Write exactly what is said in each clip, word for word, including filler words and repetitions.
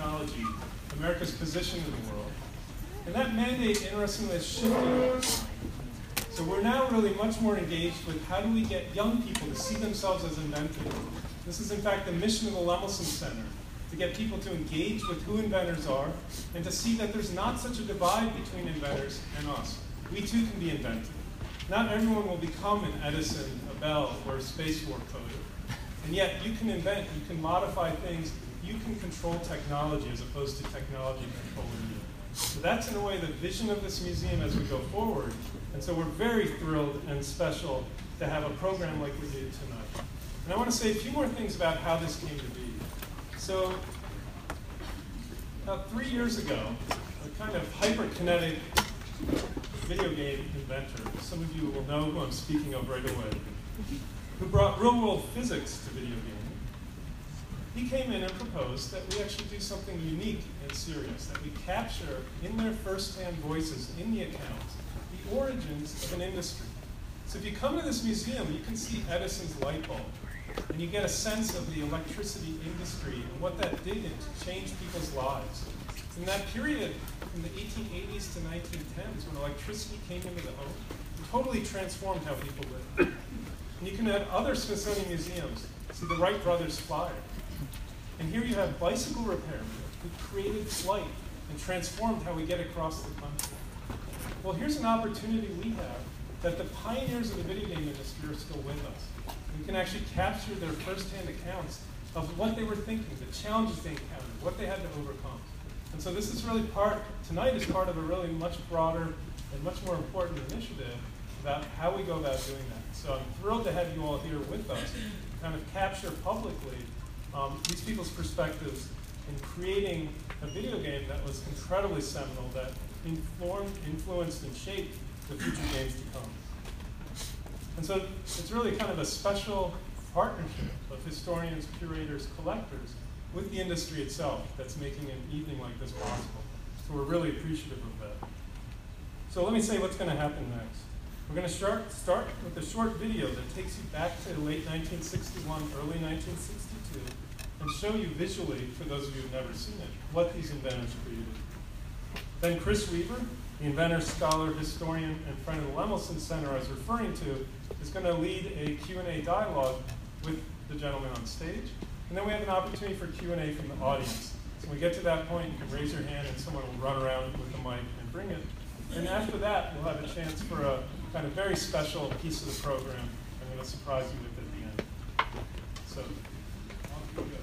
technology, America's position in the world. And that mandate, interestingly, has shifted over time. So we're now really much more engaged with how do we get young people to see themselves as inventors. This is, in fact, the mission of the Lemelson Center, to get people to engage with who inventors are and to see that there's not such a divide between inventors and us. We too can be inventive. Not everyone will become an Edison, a Bell, or a space war coder. And yet you can invent, you can modify things, you can control technology as opposed to technology controlling you. So that's in a way the vision of this museum as we go forward. And so we're very thrilled and special to have a program like we did tonight. And I want to say a few more things about how this came to be. So about three years ago, a kind of hyperkinetic video game inventor, some of you will know who I'm speaking of right away, who brought real-world physics to video gaming, he came in and proposed that we actually do something unique and serious, that we capture in their first-hand voices in the accounts the origins of an industry. So if you come to this museum, you can see Edison's light bulb, and you get a sense of the electricity industry and what that did to change people's lives. In that period, from the eighteen eighties to nineteen tens, when electricity came into the home, it totally transformed how people lived. And you can have other Smithsonian museums. See the Wright brothers flyer. And here you have bicycle repairmen who created flight and transformed how we get across the country. Well, here's an opportunity we have that the pioneers of the video game industry are still with us. We can actually capture their first-hand accounts of what they were thinking, the challenges they encountered, what they had to overcome. And so this is really part, tonight is part of a really much broader and much more important initiative about how we go about doing that. So I'm thrilled to have you all here with us to kind of capture publicly um, these people's perspectives in creating a video game that was incredibly seminal, that informed, influenced, and shaped the future games to come. And so it's really kind of a special partnership of historians, curators, collectors with the industry itself that's making an evening like this possible. So we're really appreciative of that. So let me say what's going to happen next. We're going to start, start with a short video that takes you back to late nineteen sixty-one, early nineteen sixty-two, and show you visually, for those of you who've never seen it, what these inventors created. Then Chris Weaver, the inventor, scholar, historian, and friend of the Lemelson Center I was referring to, is going to lead a Q and A dialogue with the gentleman on stage. And then we have an opportunity for Q and A from the audience. So when we get to that point, you can raise your hand and someone will run around with the mic and bring it. And after that, we'll have a chance for a kind of very special piece of the program I'm going to surprise you with at the end. So, off you go.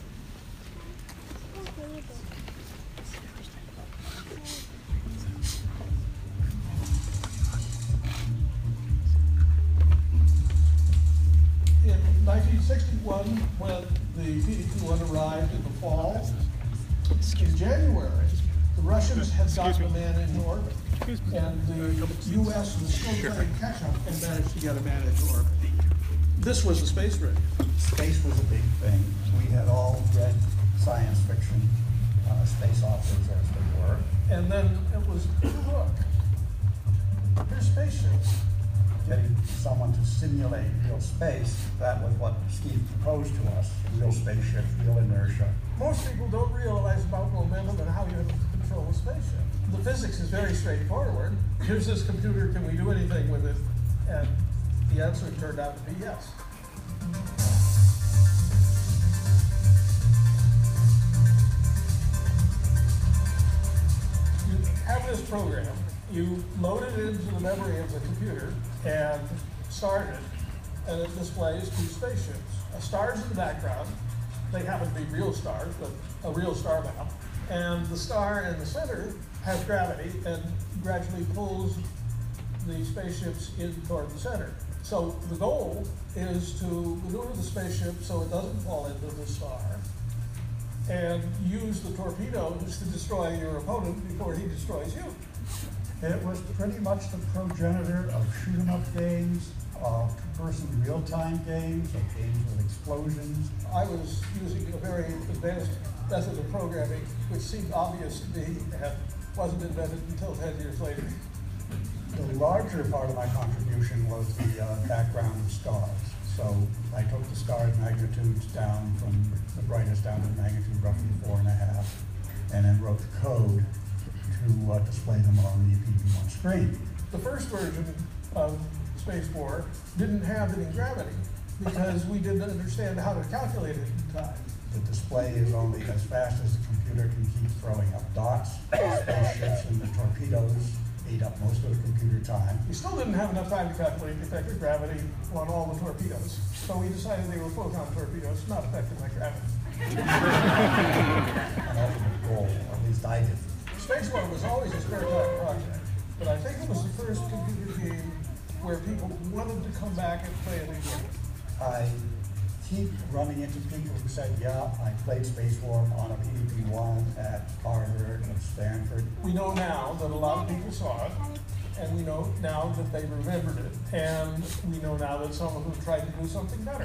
In nineteen sixty-one, when the P D Q one arrived in the fall, in January, the Russians had gotten a man into orbit, and the U S was still playing catch-up and managed to get a man into orbit. This was a space rig. Space was a big thing. We had all read science fiction, uh, space authors as they were. And then it was, look, here's spaceships. Getting someone to simulate real space, that was what Steve proposed to us. Real spaceships, real inertia. Most people don't realize about momentum and how you have to control a spaceship. The physics is very straightforward. Here's this computer, can we do anything with it? And the answer turned out to be yes. You have this program, you load it into the memory of the computer and start it, and it displays two spaceships. A star's in the background. They happen to be real stars, but a real star map. And the star in the center has gravity and gradually pulls the spaceships in toward the center. So the goal is to maneuver the spaceship so it doesn't fall into the star, and use the torpedoes to destroy your opponent before he destroys you. It was pretty much the progenitor of shoot-'em-up games, of person real-time games, of games with explosions. I was using a very advanced method of programming, which seemed obvious to me and wasn't invented until ten years later. The larger part of my contribution was the uh, background of stars. So I took the stars' magnitudes down from the brightest down to magnitude roughly four and a half, and then wrote the code to uh, display them on the P V one screen. The first version of Space War didn't have any gravity because we didn't understand how to calculate it in time. The display is only as fast as the computer can keep throwing up dots. Spaceships and the torpedoes ate up most of the computer time. We still didn't have enough time to calculate the effective gravity on all the torpedoes, so we decided they were photon torpedoes, not affected by gravity. An ultimate goal, at least I did. Space War was always a spare time project, but I think it was the first computer game where people wanted to come back and play it again. I keep running into people who said, yeah, I played Space War on a P D P one at Harvard and Stanford. We know now that a lot of people saw it, and we know now that they remembered it, and we know now that some of them tried to do something better.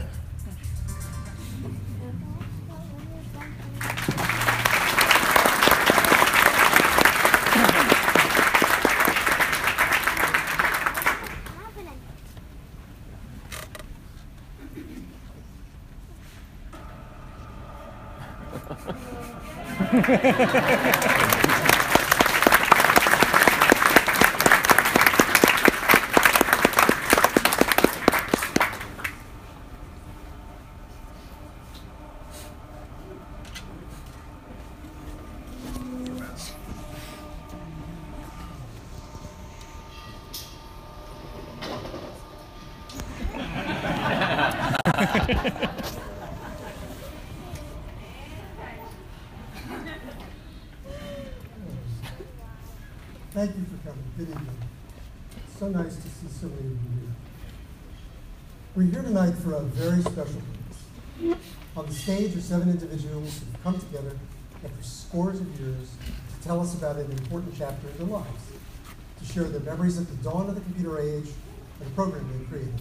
Thank you for coming. Good evening. It's so nice to see so many of you here. We're here tonight for a very special purpose. On the stage are seven individuals who've come together after scores of years to tell us about an important chapter in their lives, to share their memories at the dawn of the computer age and the program they created.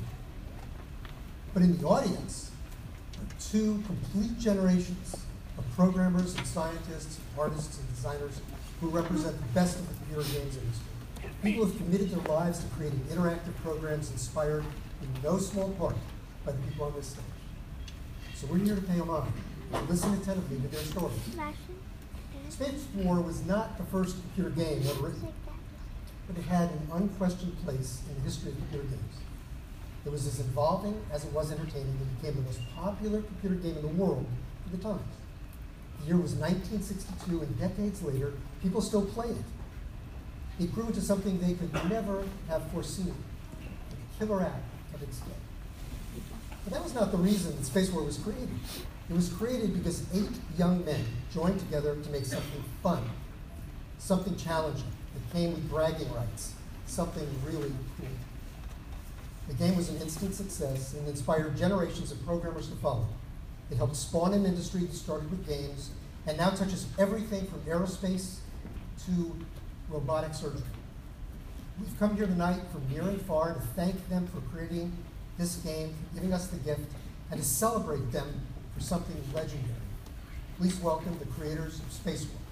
But in the audience are two complete generations of programmers and scientists, and artists and designers who represent the best of the computer games industry. People who have committed their lives to creating interactive programs inspired in no small part by the people on this stage. So we're here to pay homage and listen attentively to their stories. Space War was not the first computer game ever written, but it had an unquestioned place in the history of computer games. It was as involving as it was entertaining and became the most popular computer game in the world at the time. The year was nineteen sixty-two, and decades later, people still play it. It grew into something they could never have foreseen, a killer app of its day. But that was not the reason that Space War was created. It was created because eight young men joined together to make something fun, something challenging, that came with bragging rights, something really cool. The game was an instant success and inspired generations of programmers to follow. It helped spawn an industry that started with games and now touches everything from aerospace to robotic surgery. We've come here tonight from near and far to thank them for creating this game, for giving us the gift, and to celebrate them for something legendary. Please welcome the creators of Space War.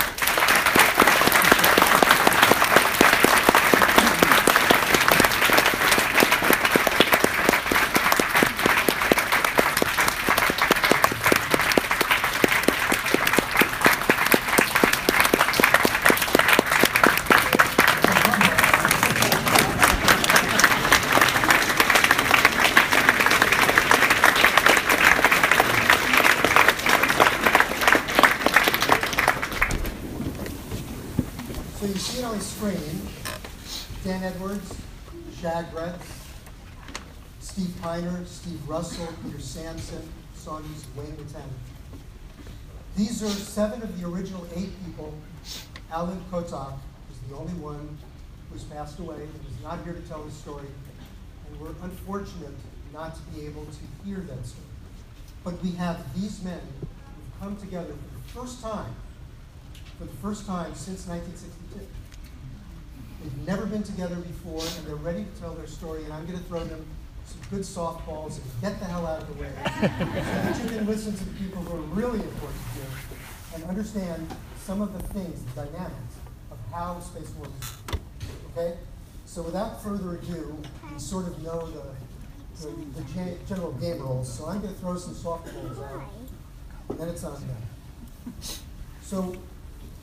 So you see it on the screen, Dan Edwards, Shag Retz, Steve Piner, Steve Russell, Peter Sampson, sons Wayne Lieutenant. These are seven of the original eight people. Alan Kotok is the only one who's passed away and is not here to tell his story. And we're unfortunate not to be able to hear that story. But we have these men who've come together for the first time for the first time since nineteen sixty-two. They've never been together before, and they're ready to tell their story, and I'm going to throw them some good softballs and get the hell out of the way so that you can listen to the people who are really important here and understand some of the things, the dynamics of how Space War was. Okay? So without further ado, you sort of know the, the, the gen- general game rules, so I'm going to throw some softballs out, and then it's on them. So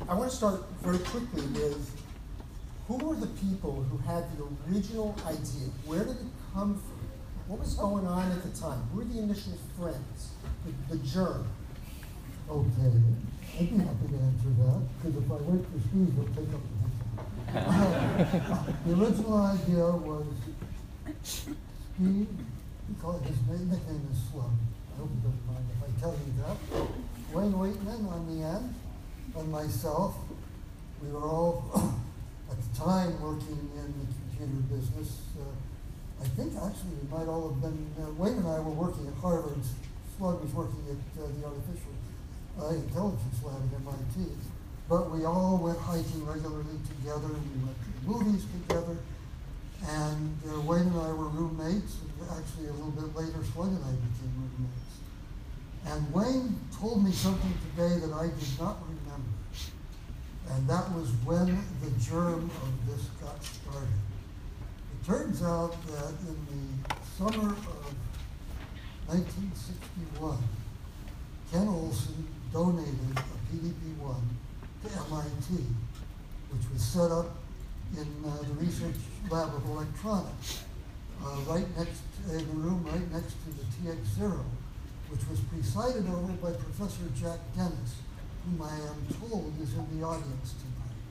I want to start very quickly with who were the people who had the original idea? Where did it come from? What was going on at the time? Who were the initial friends? The, the germ? Okay, I'd be happy to answer that, because if I wait for Steve, he'll take up the whole time. The original idea was Steve, he called his name, nickname is Slug. I hope he doesn't mind if I tell you that. Wayne Waitman on the end, and myself, we were all at the time working in the computer business. Uh, I think actually we might all have been, uh, Wayne and I were working at Harvard. Slug was working at uh, the Artificial uh, Intelligence Lab at M I T. But we all went hiking regularly together. We went to the movies together. And uh, Wayne and I were roommates. And actually, a little bit later, Slug and I became roommates. And Wayne told me something today that I did not remember. And that was when the germ of this got started. It turns out that in the summer of nineteen sixty-one, Ken Olson donated a P D P one to M I T, which was set up in uh, the research lab of electronics, uh, right next, in the room right next to the T X zero, which was presided over by Professor Jack Dennis, whom I am told is in the audience tonight.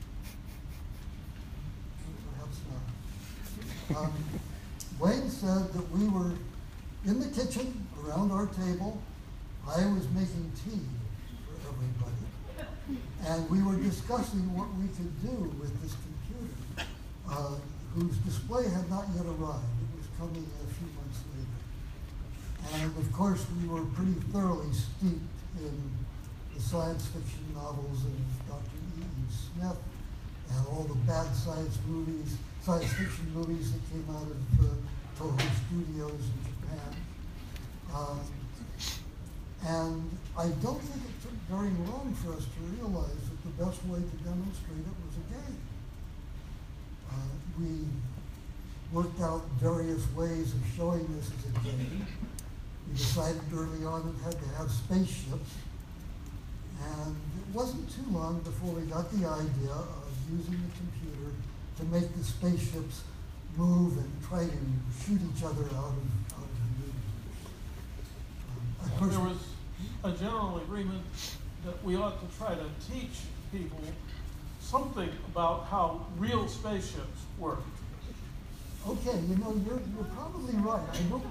Perhaps not. Um, Wayne said that we were in the kitchen around our table. I was making tea for everybody. And we were discussing what we could do with this computer, uh, whose display had not yet arrived. It was coming a few months later. And of course, we were pretty thoroughly steeped in the science fiction novels of Doctor E E. Smith and all the bad science movies, science fiction movies that came out of uh, Toho Studios in Japan. Um, and I don't think it took very long for us to realize that the best way to demonstrate it was a game. Uh, we worked out various ways of showing this as a game. We decided early on it had to have spaceships. And it wasn't too long before we got the idea of using the computer to make the spaceships move and try to shoot each other out of, out of the universe. Um, of course, There was a general agreement that we ought to try to teach people something about how real spaceships work. okay, you know, you're, you're probably right. I don't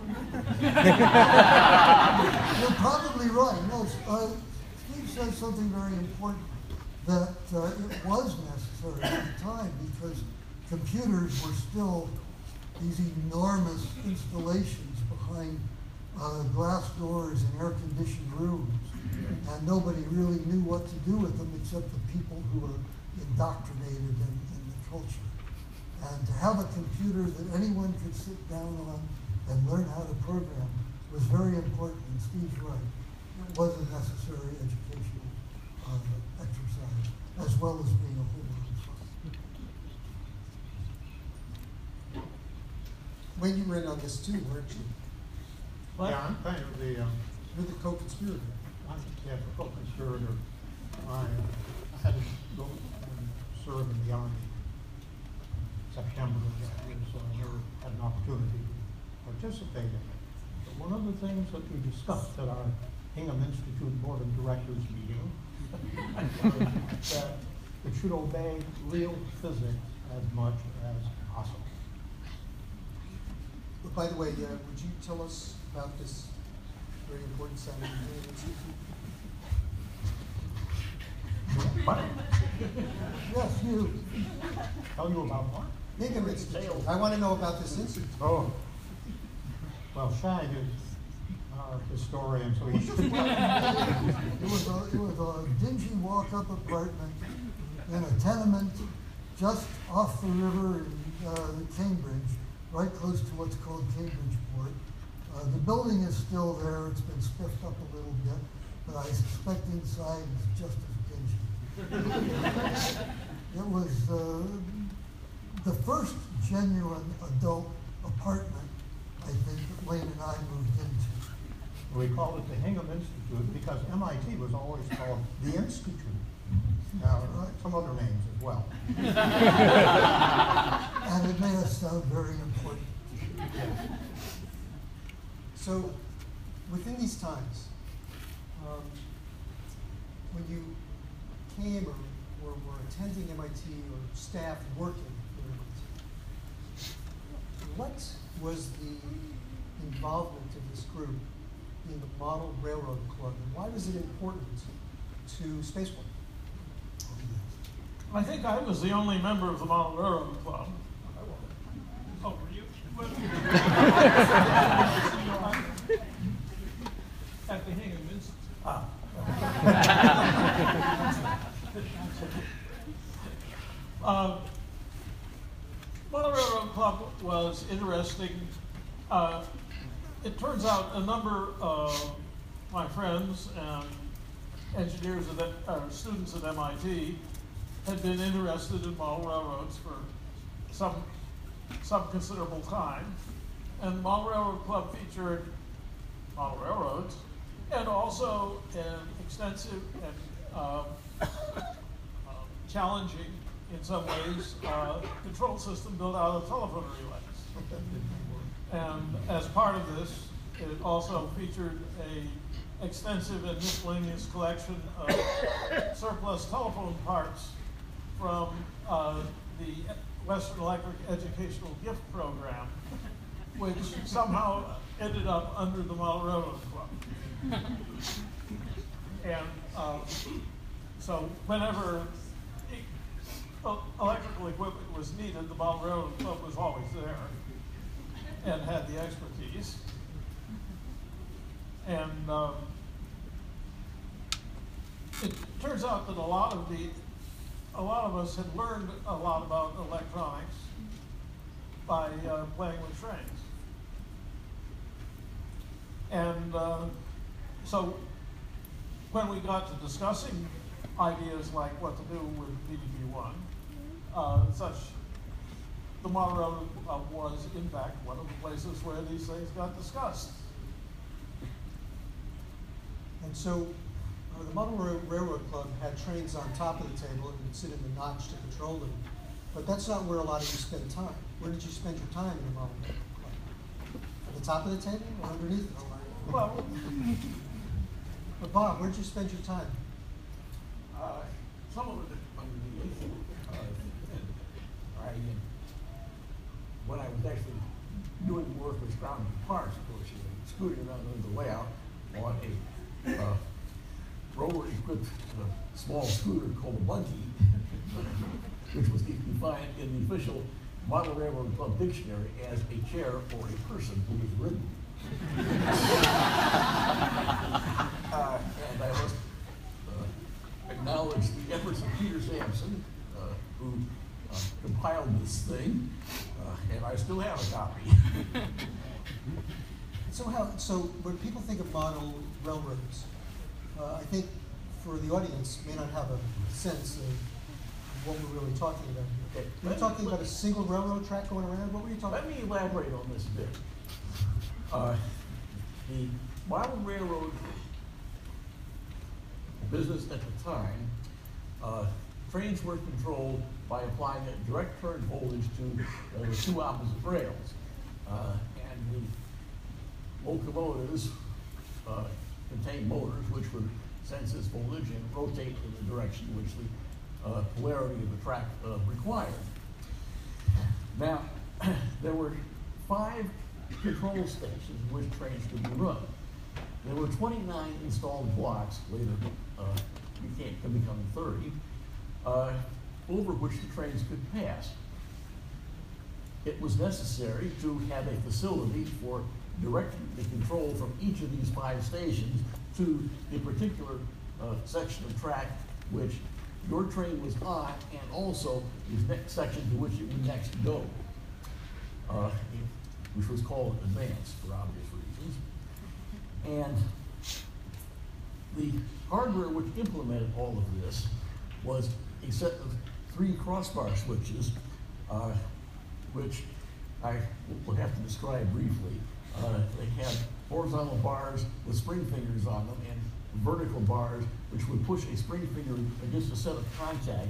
remember. You're probably right. No, uh, Steve said something very important, that uh, it was necessary at the time because computers were still these enormous installations behind uh, glass doors in air-conditioned rooms, and nobody really knew what to do with them except the people who were indoctrinated in, in the culture. And to have a computer that anyone could sit down on and learn how to program was very important, and Steve's right. It was a necessary educational uh, exercise, as well as being a whole lot of fun. Wayne, you were in on this too, weren't you? What? Yeah, I'm kind of the, um, You're the co-conspirator. I'm yeah, the co-conspirator. I, uh, I had to go and serve in the Army in September of that year, so I never had an opportunity to participate in it. But one of the things that we discussed at our Hingham Institute Board of Directors meeting was that it should obey real physics as much as possible. But by the way, uh, would you tell us about this very important Saturday Institute? What? Yes, you. Tell you about what? Hingham Institute. I want to know about this institute. Oh. Well, Shag is our historian, so he should. It was a, it was a dingy walk-up apartment in a tenement just off the river in uh, Cambridge, right close to what's called Cambridgeport. Uh, the building is still there. It's been spiffed up a little bit, but I suspect inside is just as dingy. It was uh, the first genuine adult apartment, I think, that Wayne and I moved into. We called it the Hingham Institute because M I T was always called the Institute. Now, Right. some other names as well. And it made us sound very important. So, within these times, um, when you came or, or were attending M I T or staff working at M I T, what was the involvement of this group in the Model Railroad Club, and why was it important to spacewalk? I think I was the only member of the Model Railroad Club. Oh, were you? At the Hingham Institute. Ah. uh, Model Railroad Club was interesting. Uh, it turns out a number of my friends and engineers at, uh, students at M I T had been interested in model railroads for some, some considerable time. And the Model Railroad Club featured model railroads and also an extensive and uh, uh, challenging, in some ways, uh, control system built out of telephone relays. And as part of this, it also featured a extensive and miscellaneous collection of surplus telephone parts from uh, the Western Electric Educational Gift Program, which somehow ended up under the Model Railroad Club. And uh, so whenever e electrical equipment was needed, the Model Railroad Club was always there and had the expertise. And um, it turns out that a lot of the, a lot of us had learned a lot about electronics by uh, playing with trains. And uh, so when we got to discussing ideas like what to do with D D B one, uh, such, the Model Railroad uh, was in fact one of the places where these things got discussed. And so uh, the Model Ra Railroad Club had trains on top of the table and you'd sit in the notch to control them. But that's not where a lot of you spend time. Where did you spend your time in the Model Railroad Club? At the top of the table or underneath it? Well, but Bob, where'd you spend your time? Uh, some of it underneath. Uh, I, when I was actually doing work with ground parts, of course, you know, scooting around under the layout on a uh, roller-equipped uh, small scooter called a Bunty, which was defined in the official Model Railroad Club dictionary as a chair or a person who is ridden. uh, and I must uh, acknowledge the efforts of Peter Sampson, uh, who uh, compiled this thing, uh, and I still have a copy. So how, so when people think of model railroads, uh, I think for the audience may not have a sense of what we're really talking about here. Okay. We're talking about a single railroad track going around? What were you talking Let about? me elaborate on this a bit. Uh, the model railroad business at the time, uh, trains were controlled by applying a direct current voltage to uh, the two opposite rails. Uh, and the locomotives uh, contain motors which would sense this voltage and rotate in the direction which the uh, polarity of the track uh, required. Now, there were five control stations in which trains could be run. There were twenty-nine installed blocks, later uh, became, could become thirty, uh, over which the trains could pass. It was necessary to have a facility for directing the control from each of these five stations to the particular uh, section of track which your train was on, and also the next section to which it would next go, uh, which was called advance for obvious reasons. And the hardware which implemented all of this was a set of three crossbar switches, uh, which I will have to describe briefly. Uh, they had horizontal bars with spring fingers on them and vertical bars which would push a spring finger against a set of contacts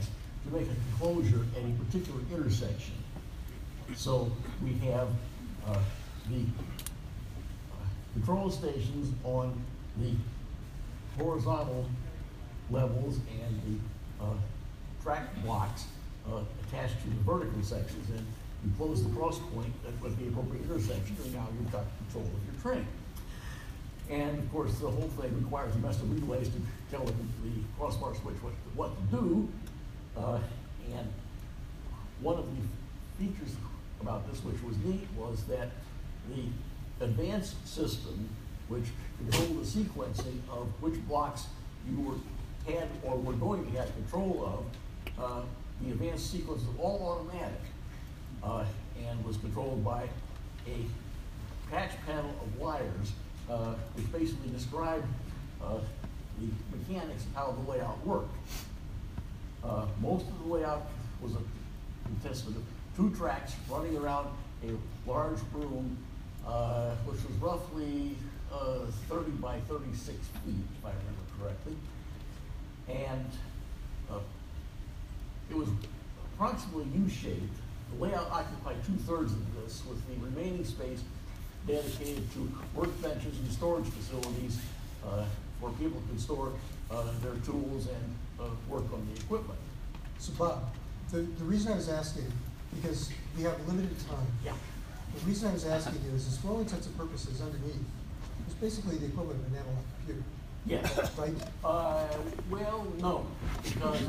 to make a closure at a particular intersection. So we have uh, the uh, control stations on the horizontal levels and the uh, track blocks uh, attached to the vertical sections, and you close the cross point at the appropriate intersection, and now you've got control of your train. And of course, the whole thing requires a master relays to tell the, the crossbar switch what, what to do. Uh, and one of the features about this, which was neat, was that the advanced system, which controlled the sequencing of which blocks you were had or were going to have control of, uh, the advanced sequence was all automatic uh, and was controlled by a patch panel of wires, uh, which basically described uh, the mechanics of how the layout worked. Uh, most of the layout was a consisted of two tracks running around a large room, uh, which was roughly uh, thirty by thirty-six feet, if I remember correctly. And uh, it was approximately U-shaped. The layout occupied two-thirds of this, with the remaining space dedicated to workbenches and storage facilities uh, where people could store uh, their tools and uh, work on the equipment. So Bob, the, the reason I was asking, because we have limited time, Yeah. the reason I was asking you is, is for all intents and purposes underneath, it's basically the equivalent of an analog computer, Yes. right? Uh, well, no, because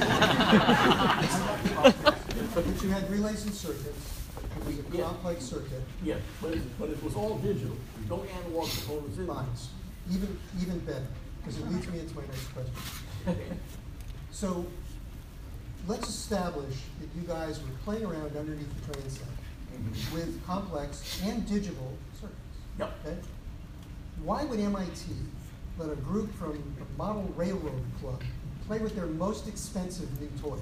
But you had relays and circuits, it was a Yeah. complex circuit, yes, but it, but it was all digital. There's no analog components in it. lines, even, even better, because it leads me into my next question. So, let's establish that you guys were playing around underneath the train set Mhm. with complex and digital circuits. Yep. Okay? Why would M I T let a group from the Model Railroad Club play with their most expensive new toy?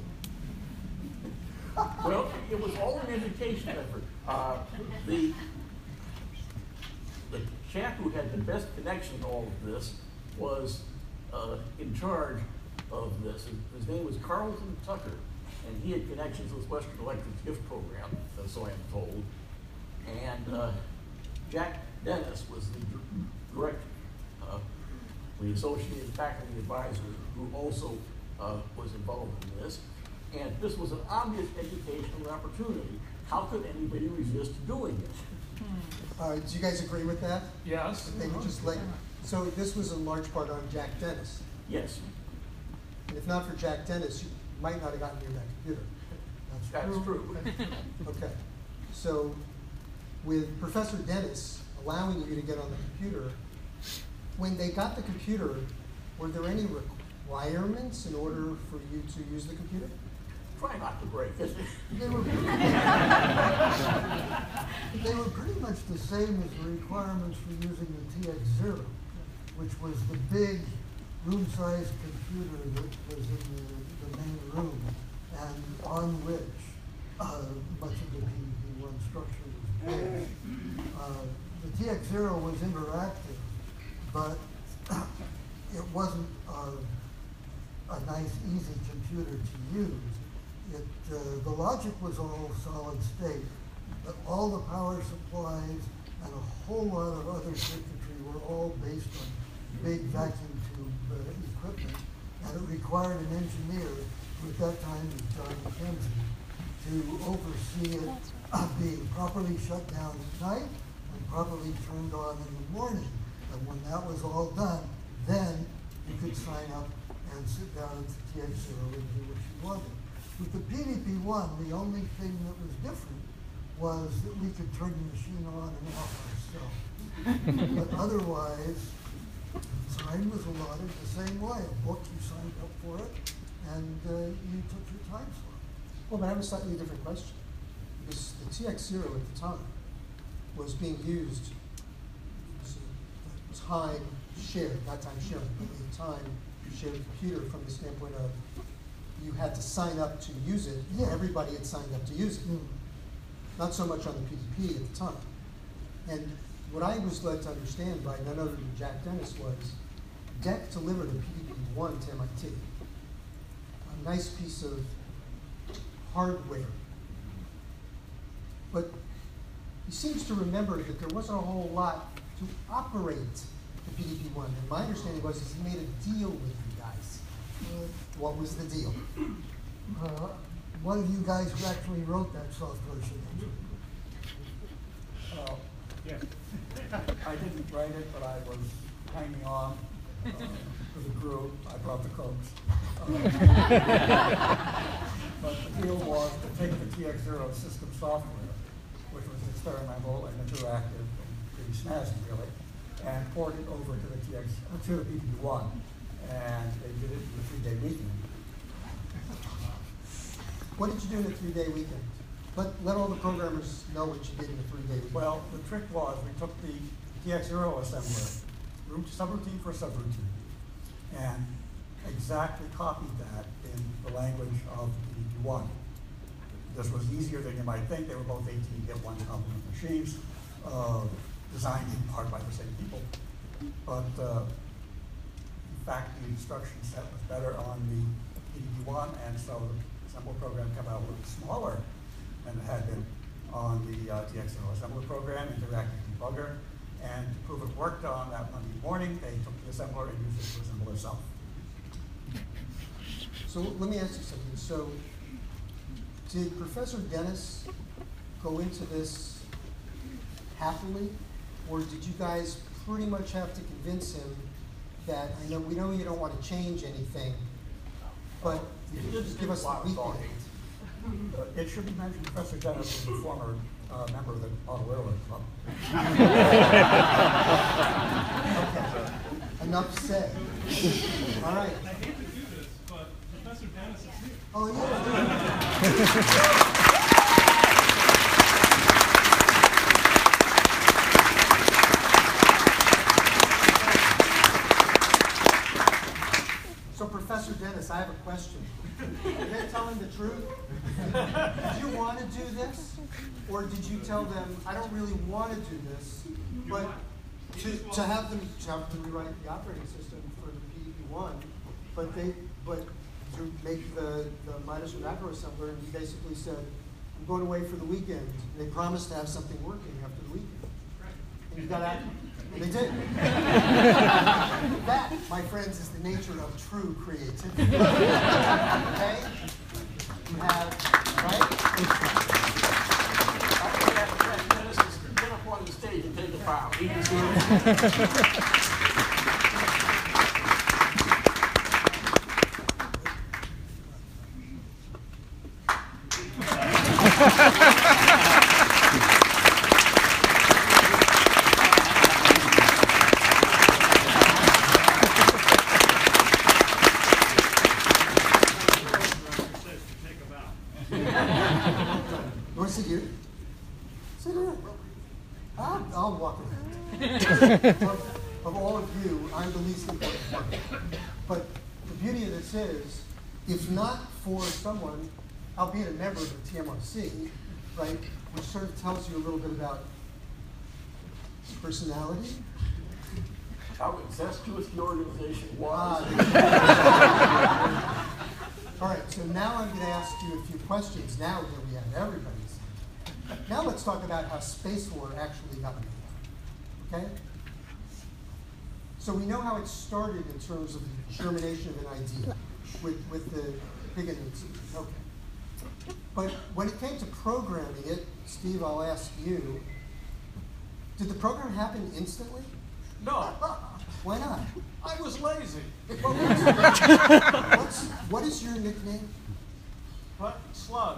Well, it was all an education effort. Uh, the, the chap who had the best connection to all of this was uh, in charge of this. His name was Carlton Tucker, and he had connections with Western Electric's gift program, uh, so I am told. And uh, Jack Dennis was the dir- director, uh, the associated faculty advisor, who also uh, was involved in this. And this was an obvious educational opportunity. How could anybody resist doing it? Uh, do you guys agree with that? Yes. That they would just like, so this was in large part on Jack Dennis. Yes, And if not for Jack Dennis, you might not have gotten near that computer. that's true. Okay, so with Professor Dennis allowing you to get on the computer, when they got the computer, were there any requirements in order for you to use the computer? Try not to break it. They were, they were pretty much the same as the requirements for using the T X zero, which was the big room-sized computer that was in the, the main room, and on which uh, much of the P D P one structure was based. Uh, the T X zero was interactive, but it wasn't uh, a nice, easy computer to use. It, uh, the logic was all solid state, but all the power supplies and a whole lot of other circuitry were all based on big vacuum tube uh, equipment, and it required an engineer, who at that time was John McKenzie, to oversee it uh, being properly shut down at night and properly turned on in the morning. And when that was all done, then you could sign up and sit down at the T X zero and do what you wanted. With the P D P one, the only thing that was different was that we could turn the machine on and off ourselves. But otherwise, time was allotted the same way. A book, you signed up for it, and uh, you took your time slot. Well, but I have a slightly different question. Because the T X zero at the time was being used, it was, it was Heim shared, not time sharing, but at the time shared computer from the standpoint of you had to sign up to use it, Yeah. everybody had signed up to use it. Mm. Not so much on the P D P at the time. And what I was led to understand by none other than Jack Dennis was D E C delivered a P D P one to M I T. A nice piece of hardware. But he seems to remember that there wasn't a whole lot to operate the P D P one. And my understanding was is he made a deal with you guys. Uh, What was the deal? uh, One of you guys who actually wrote that software should answer. Uh, Yes. I didn't write it, but I was hanging on uh, to the group. I brought the cokes. Uh, But the deal was to take the T X zero system software, which was experimental and interactive and pretty snazzy really, and port it over to the T X, uh, to the P D P one. And they did it in a three-day weekend. What did you do in a three-day weekend? Let, let all the programmers know what you did in a three-day weekend. Well, the trick was we took the T X zero assembler, root, subroutine for subroutine, and exactly copied that in the language of P D P one. This was easier than you might think. They were both eighteen bit one complement machines, uh, designed in part by the same people. But uh, in fact, the instruction set was better on the P D P one, and so the assembler program came out a little smaller than it had been on the uh, T X zero assembler program, interactive debugger. And to prove it worked on that Monday morning, they took the assembler and used it to assemble itself. So let me ask you something. So did Professor Dennis go into this happily, or did you guys pretty much have to convince him that, I know we know you don't want to change anything, but if you just give us the weekend. Uh, It should be mentioned Professor Dennis was a former uh, member of the Auto Railroad Club. Okay, enough said. All right. I hate to do this, but Professor Dennis is here. Oh, yeah. So, Professor Dennis, I have a question. Are you telling the truth? Did you want to do this? Or did you tell them, I don't really want to do this, but to, to have them to have them rewrite the operating system for the P D P one, but they but to make the, the Midas or macro assembler, and you basically said, I'm going away for the weekend. And they promised to have something working after the weekend. And you got out. They did. That, my friends, is the nature of true creativity. Okay? You have, right? Dennis is get up on the stage and take a bow. You want to sit here? Sit here. I'll, I'll walk around. of, of all of you, I'm the least important one. But the beauty of this is, if not for someone, albeit a member of the T M R C, right, which sort of tells you a little bit about personality. How incestuous the organization was. Ah, all right, so now I'm going to ask you a few questions now that we have everybody's. Now let's talk about how Space War actually got made, okay? So we know how it started in terms of the germination of an idea with, with the Higgins, okay. But when it came to programming it, Steve, I'll ask you, did the program happen instantly? No, Why not? I was lazy. What's, what is your nickname? What? Slug.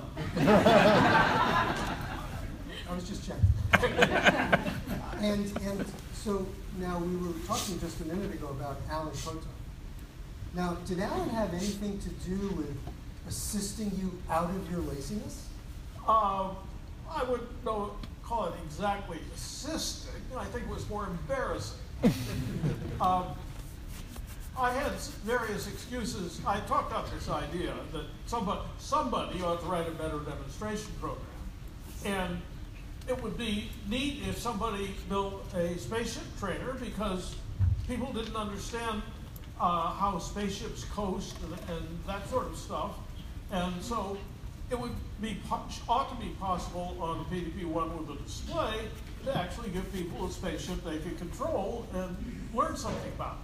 I was just checking. and and so now we were talking just a minute ago about Alan Proto. Now, did Alan have anything to do with assisting you out of your laziness? Uh, I would no, call it exactly assisting. I think it was more embarrassing. um, I had various excuses. I talked up this idea that somebody, somebody ought to write a better demonstration program. And it would be neat if somebody built a spaceship trainer, because people didn't understand uh, how spaceships coast and, and that sort of stuff. And so it would be, ought to be possible on the P D P one with a display to actually give people a spaceship they could control and learn something about.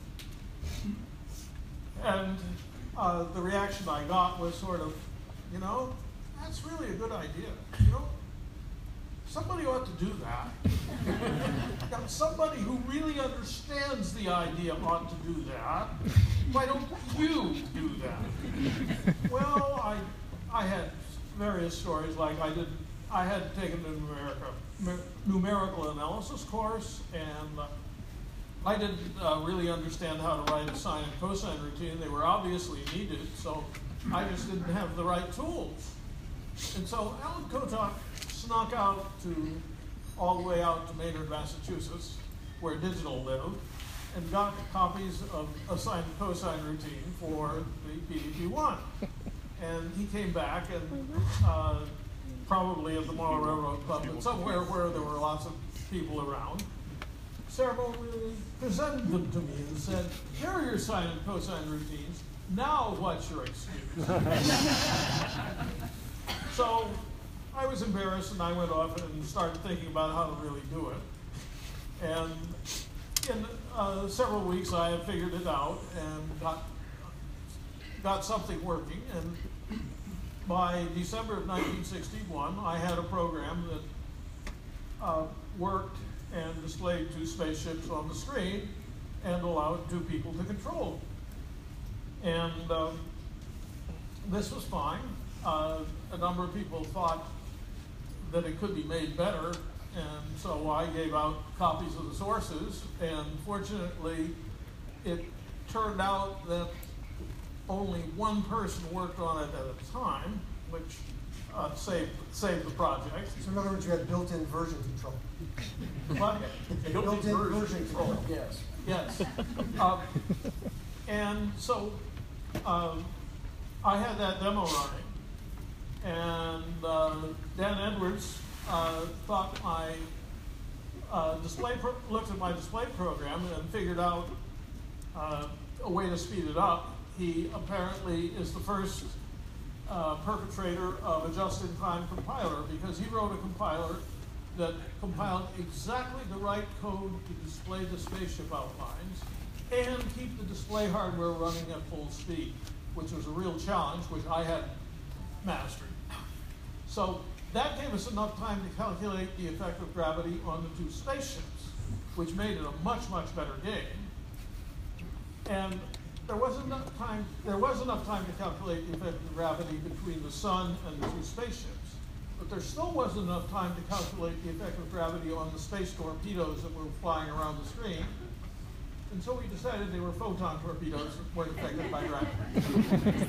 And uh, the reaction I got was sort of, you know, that's really a good idea. You know, somebody ought to do that. Now, somebody who really understands the idea ought to do that. Why don't you do that? Well, I, I had various stories, like I did, I had taken a numerical, numerical analysis course, and uh, I didn't uh, really understand how to write a sine and cosine routine. They were obviously needed, so I just didn't have the right tools. And so Alan Kotok snuck out to, all the way out to Maynard, Massachusetts, where Digital lived, and got copies of a sine and cosine routine for the P D P one. And he came back, and uh, probably at the Moral Railroad Club, but somewhere where there were lots of people around, ceremonially presented them to me and said, here are your sine and cosine routines. Now what's your excuse? So I was embarrassed, and I went off and started thinking about how to really do it. And in uh, several weeks, I had figured it out and got, got something working. And by December of nineteen sixty-one, I had a program that uh, worked and displayed two spaceships on the screen and allowed two people to control them. And um, this was fine. Uh, a number of people thought that it could be made better, and so I gave out copies of the sources, and fortunately it turned out that only one person worked on it at a time, which uh, saved, saved the project. So in other words, you had built-in version control. But Built-in version control. Yes. yes. Um, and so um, I had that demo running. And uh, Dan Edwards uh, thought my uh, display pro looked at my display program and figured out uh, a way to speed it up. He apparently is the first uh, perpetrator of a just-in-time compiler, because he wrote a compiler that compiled exactly the right code to display the spaceship outlines and keep the display hardware running at full speed, which was a real challenge, which I had mastered. So that gave us enough time to calculate the effect of gravity on the two spaceships, which made it a much, much better game. And there was enough time, there was enough time to calculate the effect of gravity between the sun and the two spaceships, but there still wasn't enough time to calculate the effect of gravity on the space torpedoes that were flying around the screen. And so we decided they were photon torpedoes that weren't affected by gravity.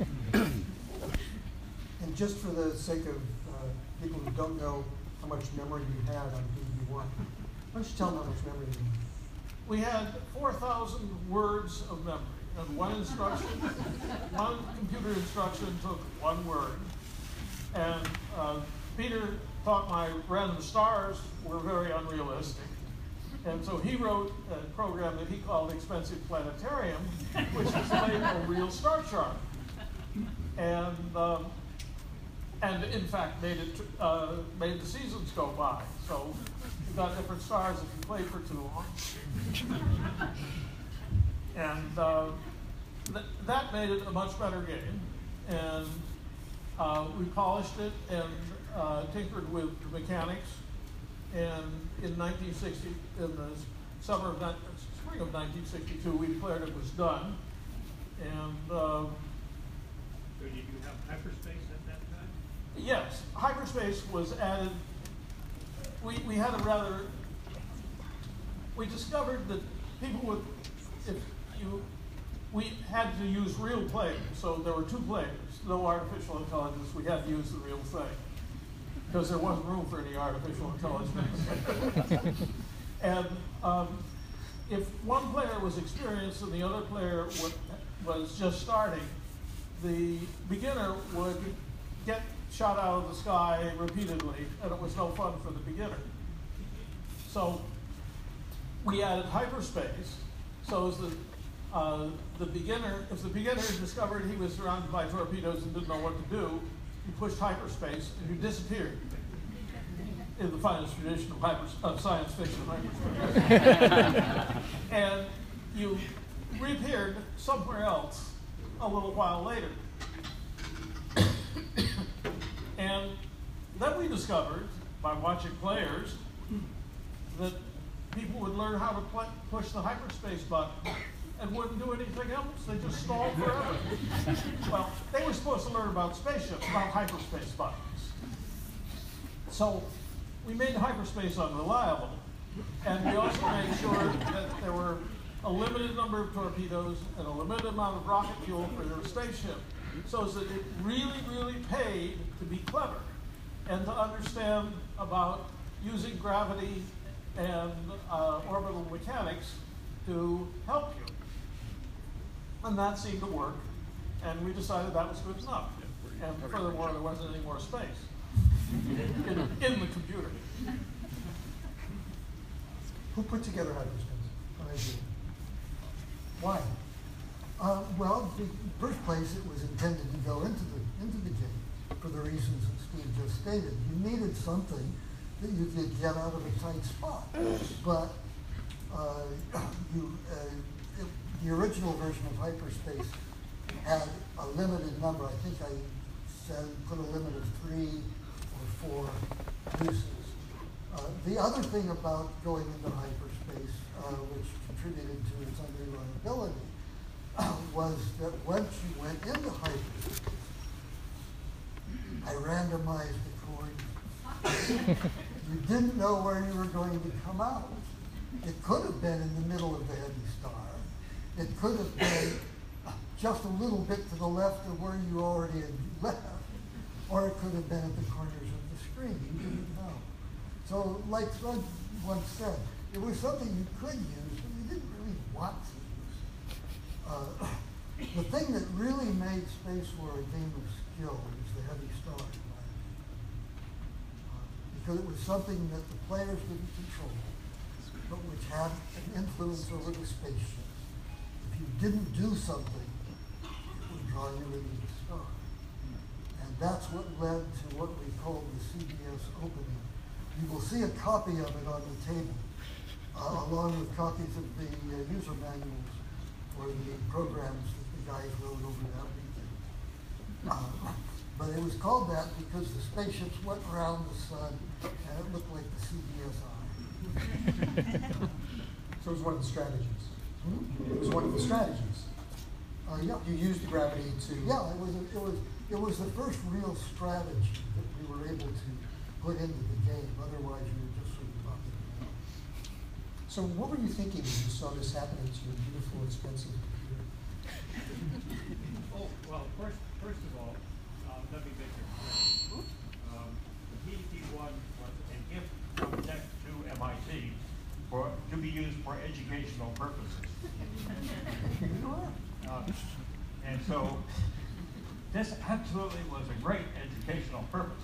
And just for the sake of uh, people who don't know how much memory you had on P D P one, why don't you tell them how much memory you had? We had four thousand words of memory, and one instruction, one computer instruction took one word. And uh, Peter thought my random stars were very unrealistic. And so he wrote a program that he called Expensive Planetarium, which displayed a real star chart. And, um, and in fact, made, it, uh, made the seasons go by. So you got different stars if you played for too long. And uh, th that made it a much better game. And uh, we polished it and uh, tinkered with the mechanics. And in nineteen sixty, in the summer of spring of nineteen sixty-two, we declared it was done. And uh, so did you have hyperspace at that time? yes, hyperspace was added. We we had a rather. We discovered that people would, if you, we had to use real players. So there were two players, no artificial intelligence. We had to use the real thing, because there wasn't room for any artificial intelligence. And um, if one player was experienced and the other player would, was just starting, the beginner would get shot out of the sky repeatedly, and it was no fun for the beginner. So we added hyperspace, so as the, uh, the beginner, if the beginner discovered he was surrounded by torpedoes and didn't know what to do, you pushed hyperspace and you disappeared in the finest tradition of, hyper, of science fiction hyperspace. And you reappeared somewhere else a little while later. And then we discovered, by watching players, that people would learn how to play, push the hyperspace button and wouldn't do anything else. They just stalled forever. Well, they were supposed to learn about spaceships, not hyperspace buttons. So we made hyperspace unreliable, and we also made sure that there were a limited number of torpedoes and a limited amount of rocket fuel for your spaceship, so that it really, really paid to be clever and to understand about using gravity and uh, orbital mechanics to help you. And that seemed to work, and we decided that was good enough. And furthermore, there wasn't any more space in, in the computer. Who put together hyperspace? I do. Why? Uh, well, in the first place, it was intended to go into the into the game for the reasons that Steve just stated. You needed something that you could get out of a tight spot, but uh, you uh, it, the original version of hyperspace had a limited number. I think I said put a limit of three or four uses. Uh, the other thing about going into hyperspace, uh, which contributed to its unreliability, uh, was that once you went into hyperspace, I randomized the coordinates. You didn't know where you were going to come out. It could have been in the middle of the heavy star. It could have been just a little bit to the left of where you already had left, or it could have been at the corners of the screen. You didn't know. So, like Slug once said, it was something you could use, but you didn't really want to use. Uh, the thing that really made Space War a game of skill was the heavy star environment. Uh, because it was something that the players didn't control, but which had an influence over the spaceships. If you didn't do something, it would draw you into the star. And that's what led to what we call the C B S opening. You will see a copy of it on the table, uh, along with copies of the uh, user manuals for the programs that the guys wrote over that weekend. Uh, but it was called that because the spaceships went around the sun, and it looked like the C B S eye. So it was one of the strategies. Hmm? It was one of the strategies. Uh, yeah. You used the gravity to. Yeah, it was, a, it was it was the first real strategy that we were able to put into the game. Otherwise, you were just sort of up in the air. So what were you thinking when you saw this happening to your beautiful, expensive computer? Oh, well, first, first of all, uh, let me make it clear. Um, the P D P one was a gift from DEC to M I T for, to be used for educational purposes. Uh, and so, this absolutely was a great educational purpose.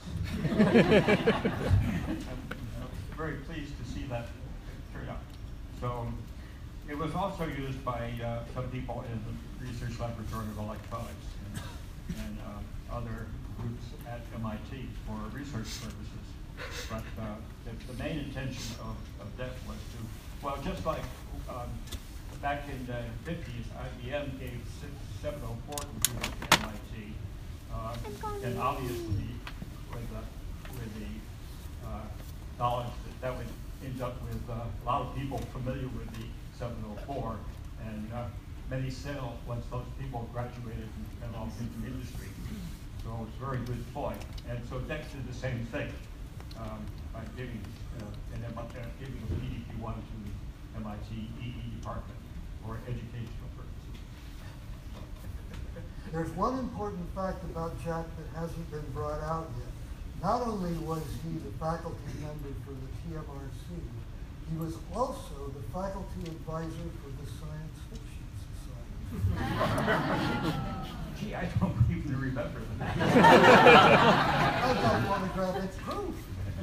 I'm uh, very pleased to see that turned out. So, it was also used by uh, some people in the Research Laboratory of Electronics and, and uh, other groups at M I T for research purposes. But uh, the, the main intention of, of D E F was to, well, just like um, back in the fifties, I B M gave seven oh four computers to M I T, uh, and obviously with the, with the uh, knowledge that that would end up with uh, a lot of people familiar with the seven oh four, and uh, many sell once those people graduated and went off into industry. So it's a very good point. And so D E X did the same thing um, by giving, uh, an, uh, giving a P D P one to the M I T E E department for educational purposes. There's one important fact about Jack that hasn't been brought out yet. Not only was he the faculty member for the T M R C, he was also the faculty advisor for the Science Fiction Society. Gee, I don't even remember that. I got photographic proof.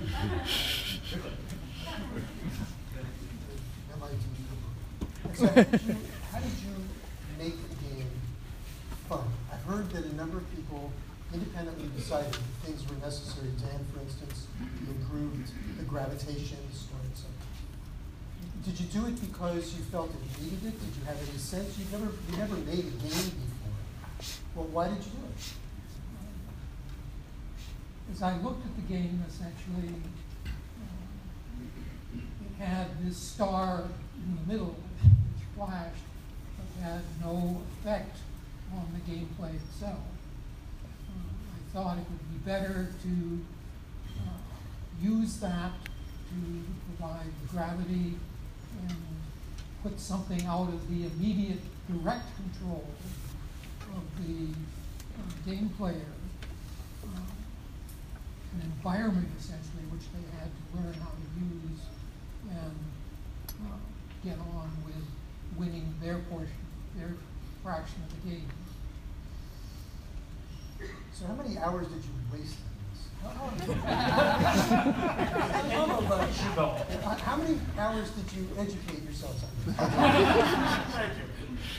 M I T. So how did you, how did you make the game fun? I've heard that a number of people independently decided that things were necessary to add, for instance, you improved the gravitation, so on and so forth. Did you do it because you felt that you needed it? Did you have any sense? You never, you never made a game before. Well, why did you do it? As I looked at the game, essentially, uh, it had this star in the middle which flashed, but had no effect on the gameplay itself. Uh, I thought it would be better to uh, use that to provide gravity and put something out of the immediate direct control of the uh, game player. Uh, an environment, essentially, which they had to learn how to use and uh, get on with winning their portion, their fraction of the game. So how many hours did you waste on this? How, how many hours did you educate yourselves on this? Thank you.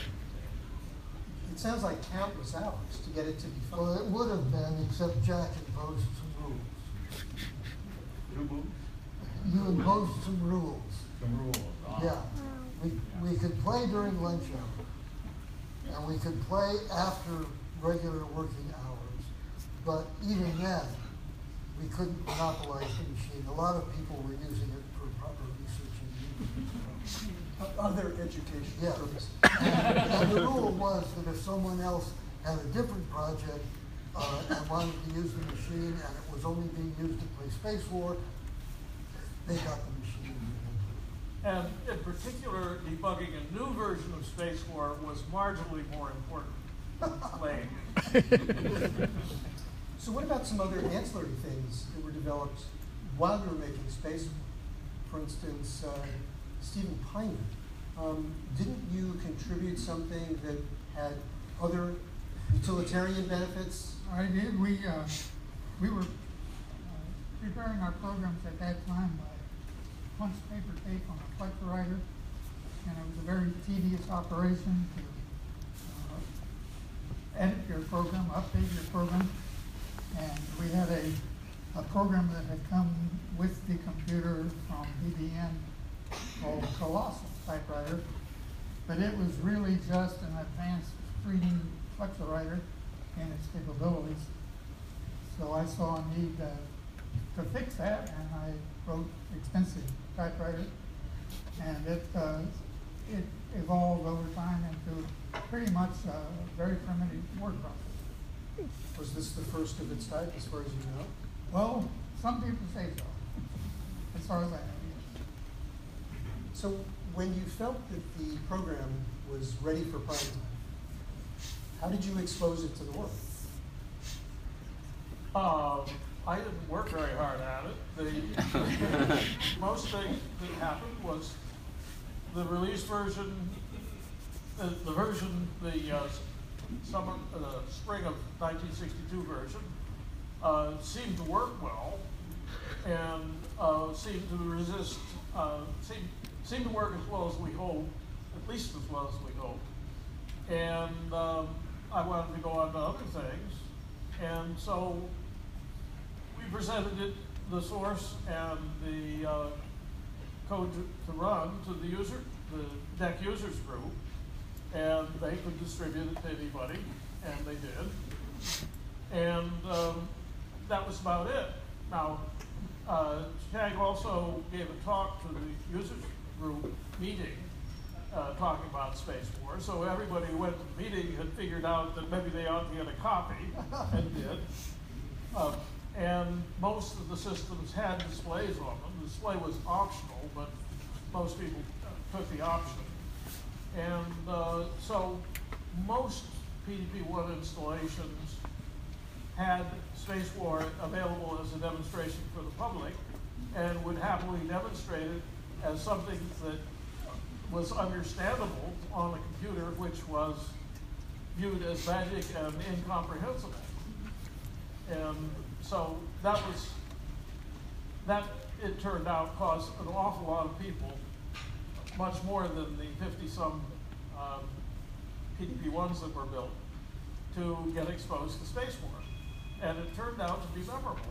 It sounds like countless hours to get it to be fun. Well, it would have been, except Jack imposed some rules. New moves? You imposed some rules. Some rules. Ah. Yeah. We, we could play during lunch hour, and we could play after regular working hours, but even then, we couldn't monopolize the machine. A lot of people were using it for proper research and Other education yeah. purposes. And, and the rule was that if someone else had a different project uh, and wanted to use the machine and it was only being used to play Space War, they got the machine. And in particular, debugging a new version of Space War was marginally more important than playing. So what about some other ancillary things that were developed while you were making Space War? For instance, uh, Stephen Piner, um, didn't you contribute something that had other utilitarian benefits? I did. We, uh, we were uh, preparing our programs at that time by punch paper tape on a flexorizer, and it was a very tedious operation to uh, edit your program, update your program, and we had a, a program that had come with the computer from B B N called Colossal typewriter, but it was really just an advanced three D flexorizer in its capabilities. So I saw a need uh, to fix that, and I wrote expensive typewriter, and it uh, it evolved over time into pretty much a very primitive word processor. Was this the first of its type, as far as you know? Well, some people say so, as far as I know. Yes. So when you felt that the program was ready for prime time, how did you expose it to the world? Um, I didn't work very hard at it. The most thing that happened was the release version, the, the version, the uh, summer, uh, spring of nineteen sixty-two version, uh, seemed to work well, and uh, seemed to resist, uh, seemed, seemed to work as well as we hoped, at least as well as we hoped. And um, I wanted to go on to other things, and so we presented it, the source and the uh, code to, to run to the user, the D E C users group, and they could distribute it to anybody, and they did. And um, that was about it. Now, uh, Chang also gave a talk to the users group meeting, uh, talking about Space War. So everybody who went to the meeting had figured out that maybe they ought to get a copy, and did. Uh, and most of the systems had displays on them. The display was optional, but most people uh, took the option. And uh, so most P D P one installations had Space War available as a demonstration for the public, and would happily demonstrate it as something that was understandable on a computer which was viewed as magic and incomprehensible. And so that was, that it turned out caused an awful lot of people, much more than the fifty some um, P D P ones that were built, to get exposed to Space War. and it turned out to be memorable.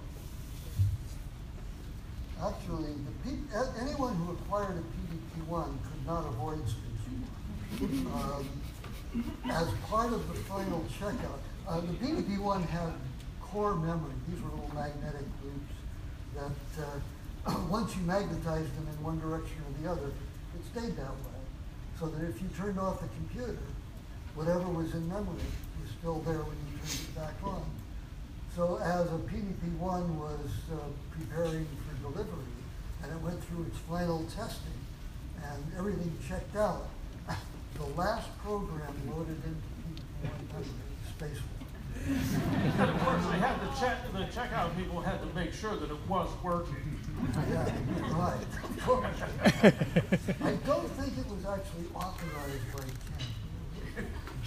Actually, the P, a- anyone who acquired a P D P one could not avoid Space War. Um, as part of the final checkout, uh, the P D P one had core memory. These were little magnetic loops that uh, once you magnetized them in one direction or the other, it stayed that way. So that if you turned off the computer, whatever was in memory was still there when you turned it back on. So as a P D P one was uh, preparing for delivery, and it went through its final testing, and everything checked out, the last program loaded into P D P one memory was Space War. And of course, they had to check, the checkout people had to make sure that it was working. Yeah, right, of course. I don't think it was actually authorized by Ken.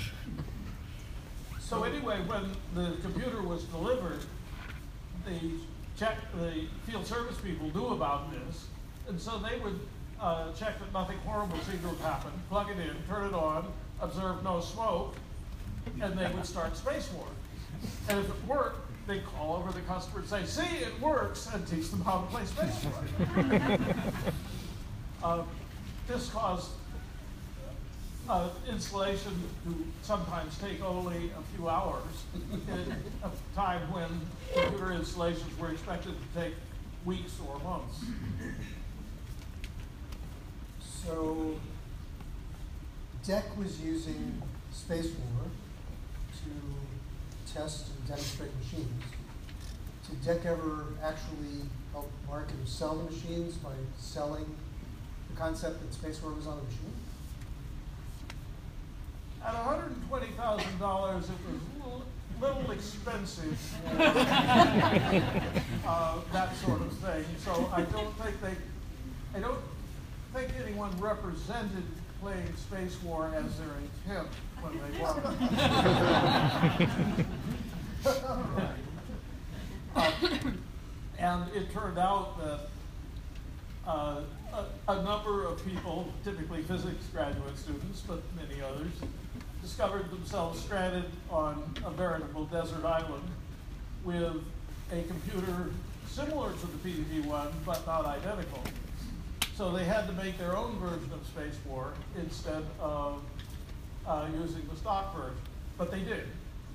So anyway, when the computer was delivered, the check, the field service people knew about this, and so they would uh, check that nothing horrible seemed to have happened, plug it in, turn it on, observe no smoke, and they would start Space War. And if it worked, they'd call over the customer and say, see, it works, and teach them how to play Space War. uh, this caused uh, installation to sometimes take only a few hours in a time when computer installations were expected to take weeks or months. So D E C was using Space War to test and demonstrate machines. Did D E C ever actually help market or sell the machines by selling the concept that Space War was on the machine? At one hundred twenty thousand dollars, it was a little, little expensive, uh, that sort of thing. So I don't think they, I don't think anyone represented playing Space War as their intent when they won. uh, and it turned out that uh, a, a number of people, typically physics graduate students, but many others, discovered themselves stranded on a veritable desert island with a computer similar to the P D P one, but not identical. So they had to make their own version of Space War instead of uh, using the stock version, but they did.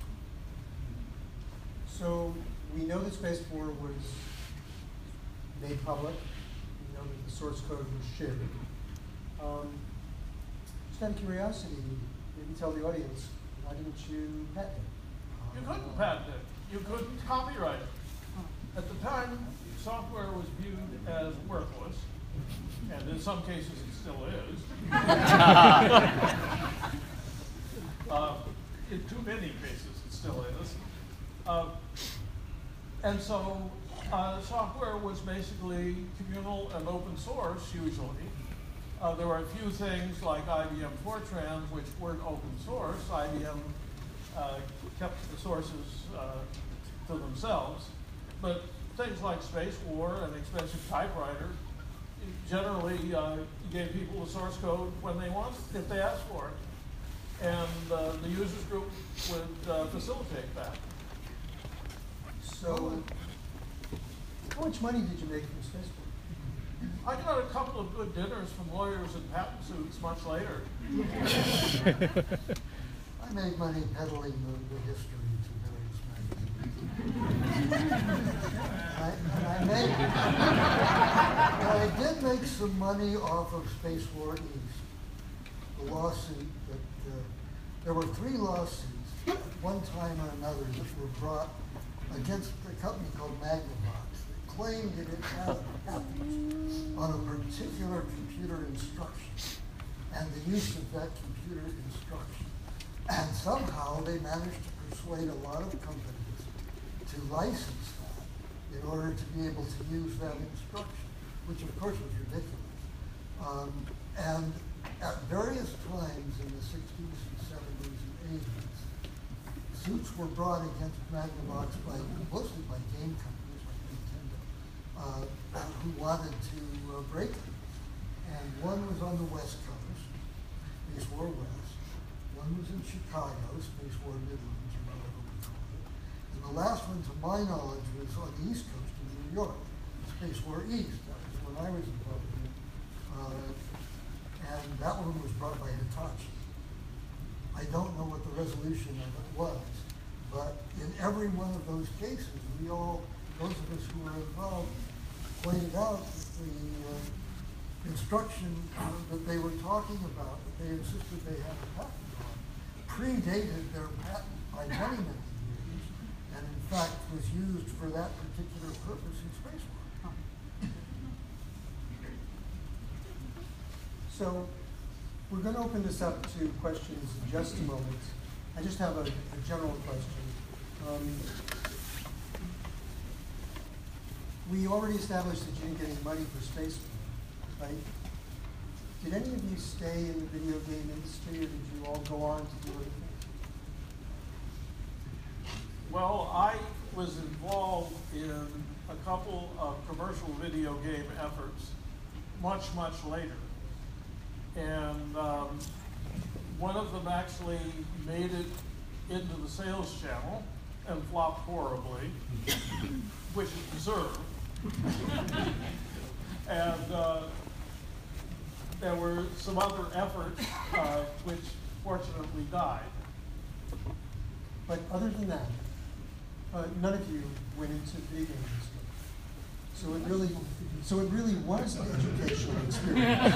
So we know that Space War was made public. We know that the source code was shared. Um, just out of curiosity, maybe tell the audience, why didn't you patent it? You couldn't patent it. You couldn't copyright it. At the time, software was viewed as worthless, and in some cases it still is. uh, in too many cases it still is. Uh, and so uh, software was basically communal and open source usually. Uh, there were a few things like I B M Fortran which weren't open source. I B M uh, kept the sources uh, to themselves. But things like Space War and expensive typewriter, generally uh, gave people the source code when they wanted, if they asked for it. And uh, the users group would uh, facilitate that. So, how much money did you make from Space War? I got a couple of good dinners from lawyers in patent suits much later. I made money peddling the, the history to various magazines. I, and I, made, and I did make some money off of Space War East, the lawsuit that, uh, there were three lawsuits at one time or another that were brought against a company called Magnavox that claimed that it had patents on a particular computer instruction and the use of that computer instruction. And somehow they managed to persuade a lot of companies to license that in order to be able to use that instruction, which of course was ridiculous. Um, and at various times in the sixties and seventies and eighties, suits were brought against Magnavox by, mostly by game companies like Nintendo, uh, who wanted to uh, break it. And one was on the West Coast, Space War West. One was in Chicago, Space War Midlands, or whatever we call it. And And the last one, to my knowledge, was on the East Coast in New York, Space War East. That was when I was involved in it. Uh, and that one was brought by Hitachi. I don't know what the resolution of it was, but in every one of those cases, we all, those of us who were involved, pointed out that the uh, instruction uh, that they were talking about, that they insisted they had a patent on, predated their patent by many, many years, and in fact was used for that particular purpose in space war. So we're going to open this up to questions in just a moment. I just have a, a general question. Um, we already established that you didn't get any money for space war, right? Did any of you stay in the video game industry, or did you all go on to do other things? Well, I was involved in a couple of commercial video game efforts much, much later. And um, one of them actually made it into the sales channel and flopped horribly, which it deserved. and uh, there were some other efforts uh, which fortunately died. But other than that, uh, none of you went into the video game industry. So it really, so it really was an educational experience.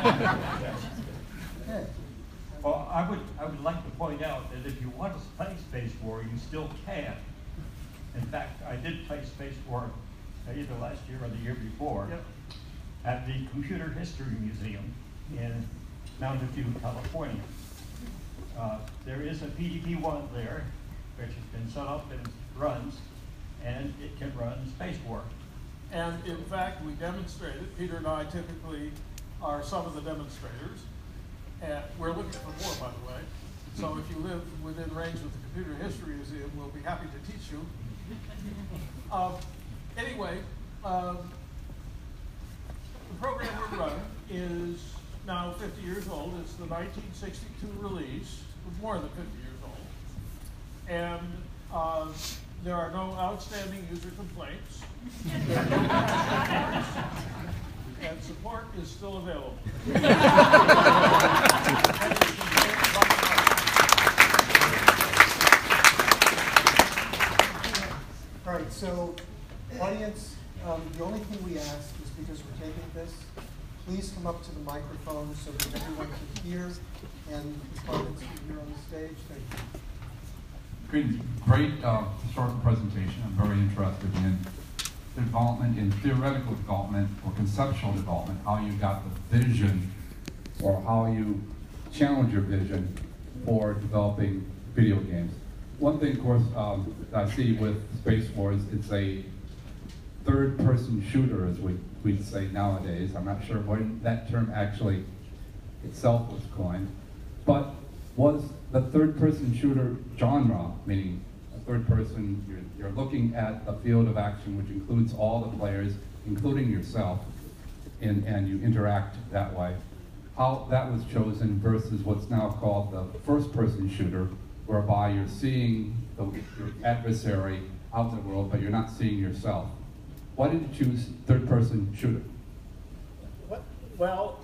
Okay. Well, I would, I would like to point out that if you want to play Space War, you still can. In fact, I did play Space War either last year or the year before Yep. at the Computer History Museum in Mountain View, California. Uh, there is a P D P one there, which has been set up and runs, and it can run Space War. And in fact, we demonstrated, Peter and I typically are some of the demonstrators, and we're looking for more, by the way. So if you live within range of the Computer History Museum, we'll be happy to teach you. Um, anyway, um, the program we run is now fifty years old. It's the nineteen sixty-two release, more than fifty years old. And uh, there are no outstanding user complaints. There are no crash reports, and support is still available. All right, so audience, um, the only thing we ask is, because we're taping this, please come up to the microphone so that everyone can hear and respondents can hear on the stage. Thank you. Great, great uh, historical presentation. I'm very interested in the development, in theoretical development or conceptual development, how you got the vision or how you challenge your vision for developing video games. One thing, of course, um, that I see with Space Wars, it's a third-person shooter, as we, we'd say nowadays. I'm not sure when that term actually itself was coined, but was the third-person shooter genre, meaning a third person, you're, you're looking at a field of action which includes all the players, including yourself, and, and you interact that way. How that was chosen versus what's now called the first-person shooter, whereby you're seeing the, your adversary out in the world, but you're not seeing yourself. Why did you choose third-person shooter? What? Well,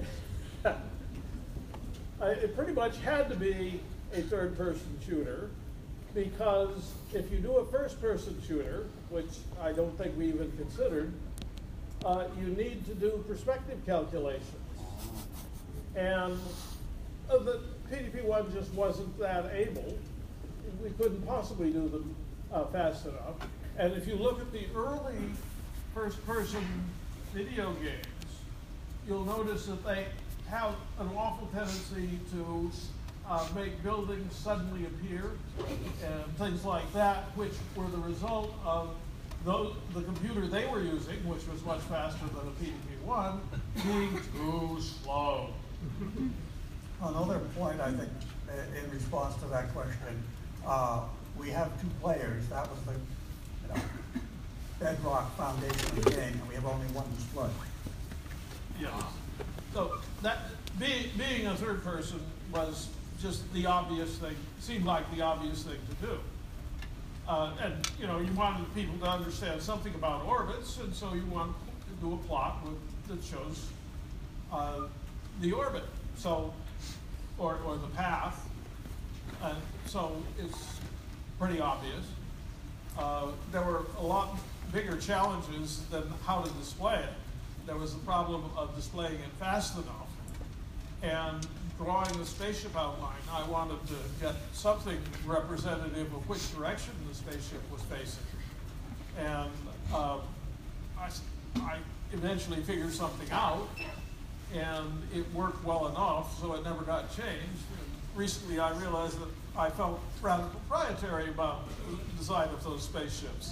it pretty much had to be a third-person shooter, because if you do a first-person shooter, which I don't think we even considered, uh, you need to do perspective calculations. And uh, the P D P one just wasn't that able. We couldn't possibly do them uh, fast enough. And if you look at the early first-person video games, you'll notice that they have an awful tendency to uh, make buildings suddenly appear and things like that, which were the result of those, the computer they were using, which was much faster than a P D P one, being too slow. Another point, I think, uh, in response to that question, uh, we have two players. That was the you know, bedrock foundation of the game, and we have only one display. Yeah. So that being being a third person was just the obvious thing. Seemed like the obvious thing to do. Uh, and, you know, you wanted people to understand something about orbits, and so you want to do a plot with, that shows uh, the orbit, so, or, or the path. And so it's pretty obvious. Uh, there were a lot bigger challenges than how to display it. There was the problem of displaying it fast enough. And drawing the spaceship outline, I wanted to get something representative of which direction the spaceship was facing. And um, I, I eventually figured something out, and it worked well enough, so it never got changed. And recently I realized that I felt rather proprietary about the design of those spaceships.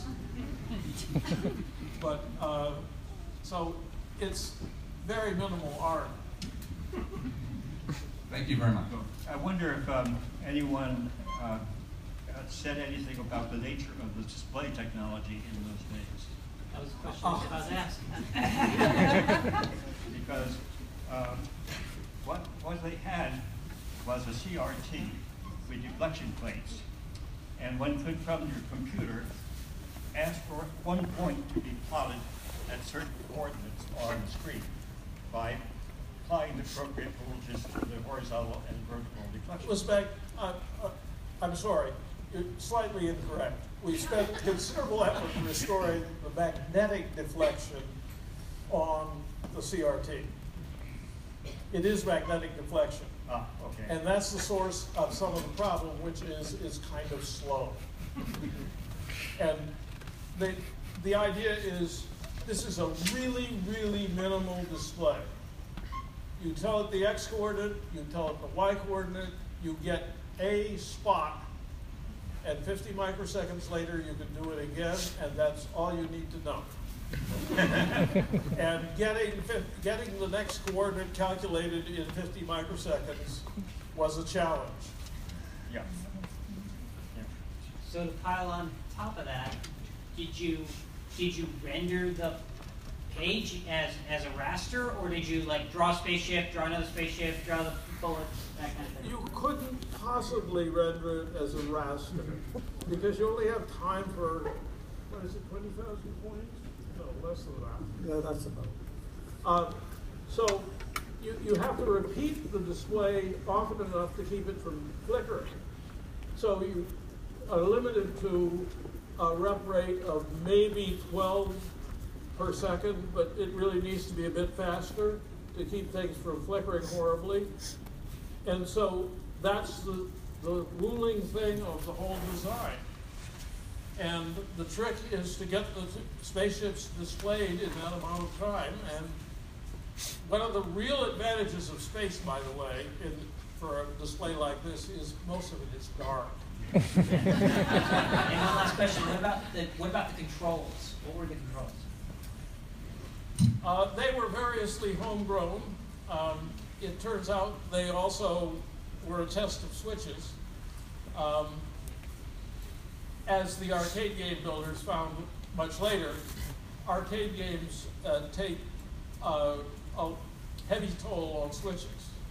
But, uh, so it's very minimal art. Thank you very much. I wonder if um, anyone uh, said anything about the nature of the display technology in those days. That was a question I was asking. Because um, what, what they had was a C R T with deflection plates. And one could, from your computer, ask for one point to be plotted at certain coordinates on the screen by applying the appropriate voltages to the horizontal and vertical deflection. Respect, uh, uh, I'm sorry, you're slightly incorrect. We spent considerable effort restoring the magnetic deflection on the C R T. It is magnetic deflection. Ah, okay. And that's the source of some of the problem, which is, is kind of slow. And the, the idea is, this is a really, really minimal display. You tell it the X coordinate, you tell it the Y coordinate, you get a spot, and fifty microseconds later you can do it again, and that's all you need to know. And getting, getting the next coordinate calculated in fifty microseconds was a challenge. Yeah. Yeah. So to pile on top of that, did you did you render the page as as a raster, or did you like draw a spaceship, draw another spaceship, draw the bullets, that kind of thing? You couldn't possibly render it as a raster because you only have time for, what is it, twenty thousand points? No, less than that. Yeah, that's about. Uh, so you, you have to repeat the display often enough to keep it from flickering. So you are limited to a rep rate of maybe twelve per second, but it really needs to be a bit faster to keep things from flickering horribly. And so that's the, the ruling thing of the whole design. And the trick is to get the spaceships displayed in that amount of time. And one of the real advantages of space, by the way, in, for a display like this, is most of it is dark. And one last question: What about the what about the controls? What were the controls? Uh, they were variously homegrown. Um, it turns out they also were a test of switches. Um, as the arcade game builders found much later, arcade games uh, take uh, a heavy toll on switches.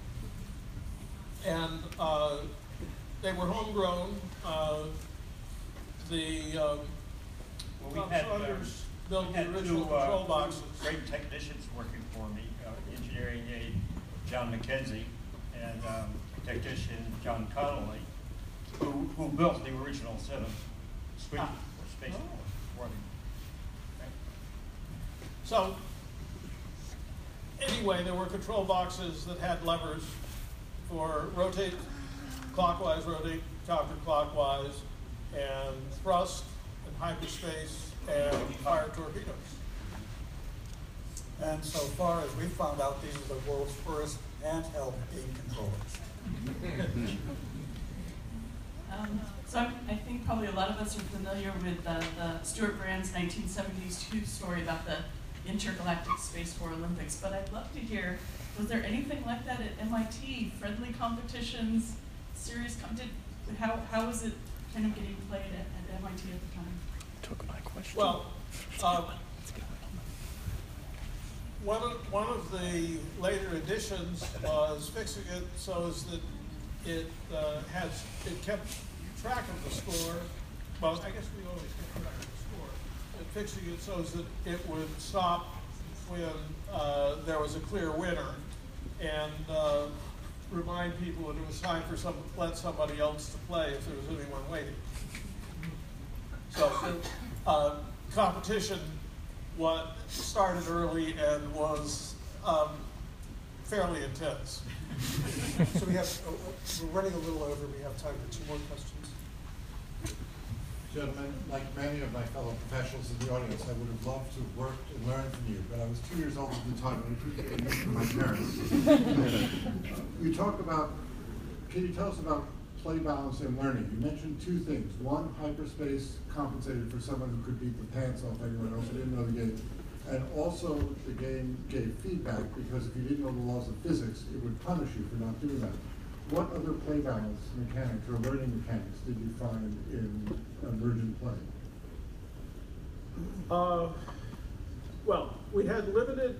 And uh, they were homegrown. Uh, the um, Well, Tom we had, uh, Saunders built we the had original two, uh, control two boxes. great technicians working for me, uh, engineering aide John McKenzie and um, technician John Connolly, who, who built the original set of switches Ah. for space Oh. warning. Okay. So, anyway, there were control boxes that had levers for rotate clockwise, rotate counterclockwise, and thrust, and hyperspace, and fire torpedoes. And so far as we found out, these are the world's first handheld game controllers. Um, so I'm, I think probably a lot of us are familiar with uh, the Stuart Brand's nineteen seventy-two story about the Intergalactic Space War Olympics, but I'd love to hear, was there anything like that at M I T? Friendly competitions, serious com did, how, how was it kind of getting played at, at M I T at the time? Took my question. Well, um, one of, one of the later additions was fixing it so as that it uh, has, it kept track of the score well, I guess we always get back to the score, and fixing it so that it would stop when uh, there was a clear winner, and uh, remind people that it was time for some, let somebody else to play if there was anyone waiting. So, uh, competition what started early and was um, fairly intense. So we have, uh, we're running a little over. We have time for two more questions. Gentlemen, like many of my fellow professionals in the audience, I would have loved to have worked and learned from you, but I was two years old at the time and I couldn't get used to my parents. You talk about, can you tell us about play balance and learning? You mentioned two things. One, hyperspace compensated for someone who could beat the pants off anyone else who didn't know the game. And also, the game gave feedback because if you didn't know the laws of physics, it would punish you for not doing that. What other play balance mechanics or learning mechanics did you find in emergent play? Uh, well, we had limited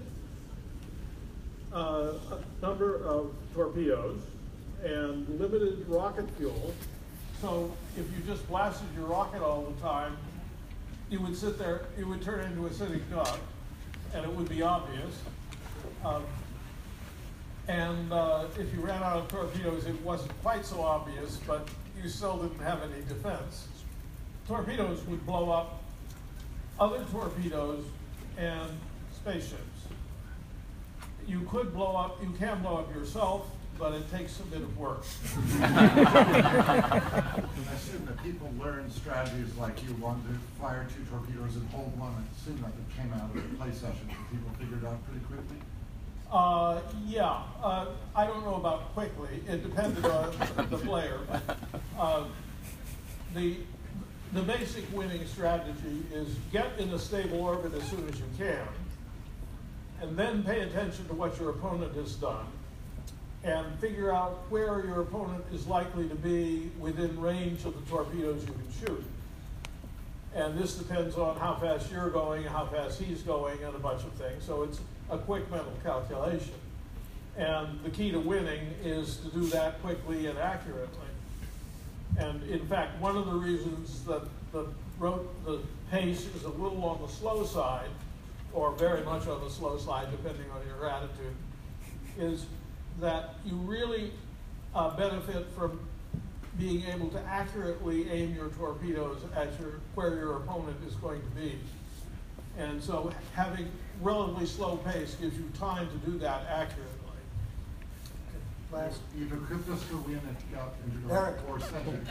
uh, number of torpedoes and limited rocket fuel. So if you just blasted your rocket all the time, you would sit there, you would turn into a sitting duck, and it would be obvious. Um, and uh, if you ran out of torpedoes, it wasn't quite so obvious, but you still didn't have any defense. Torpedoes would blow up other torpedoes and spaceships. You could blow up, you can blow up yourself, but it takes a bit of work. I assume that people learn strategies like you want to fire two torpedoes and hold one. It seemed like it came out of the play session, and people figured it out pretty quickly. Uh, yeah, uh, I don't know about quickly. It depended on the player. Uh, the, the basic winning strategy is get in a stable orbit as soon as you can, and then pay attention to what your opponent has done, and figure out where your opponent is likely to be within range of the torpedoes you can shoot. And this depends on how fast you're going, how fast he's going, and a bunch of things. So it's a quick mental calculation. And the key to winning is to do that quickly and accurately. And in fact, one of the reasons that the, the pace is a little on the slow side, or very much on the slow side, depending on your attitude, is that you really uh, benefit from being able to accurately aim your torpedoes at your, where your opponent is going to be. And so having relatively slow pace gives you time to do that accurately. Last. Either Kryptos could win it got into the Eric. or second.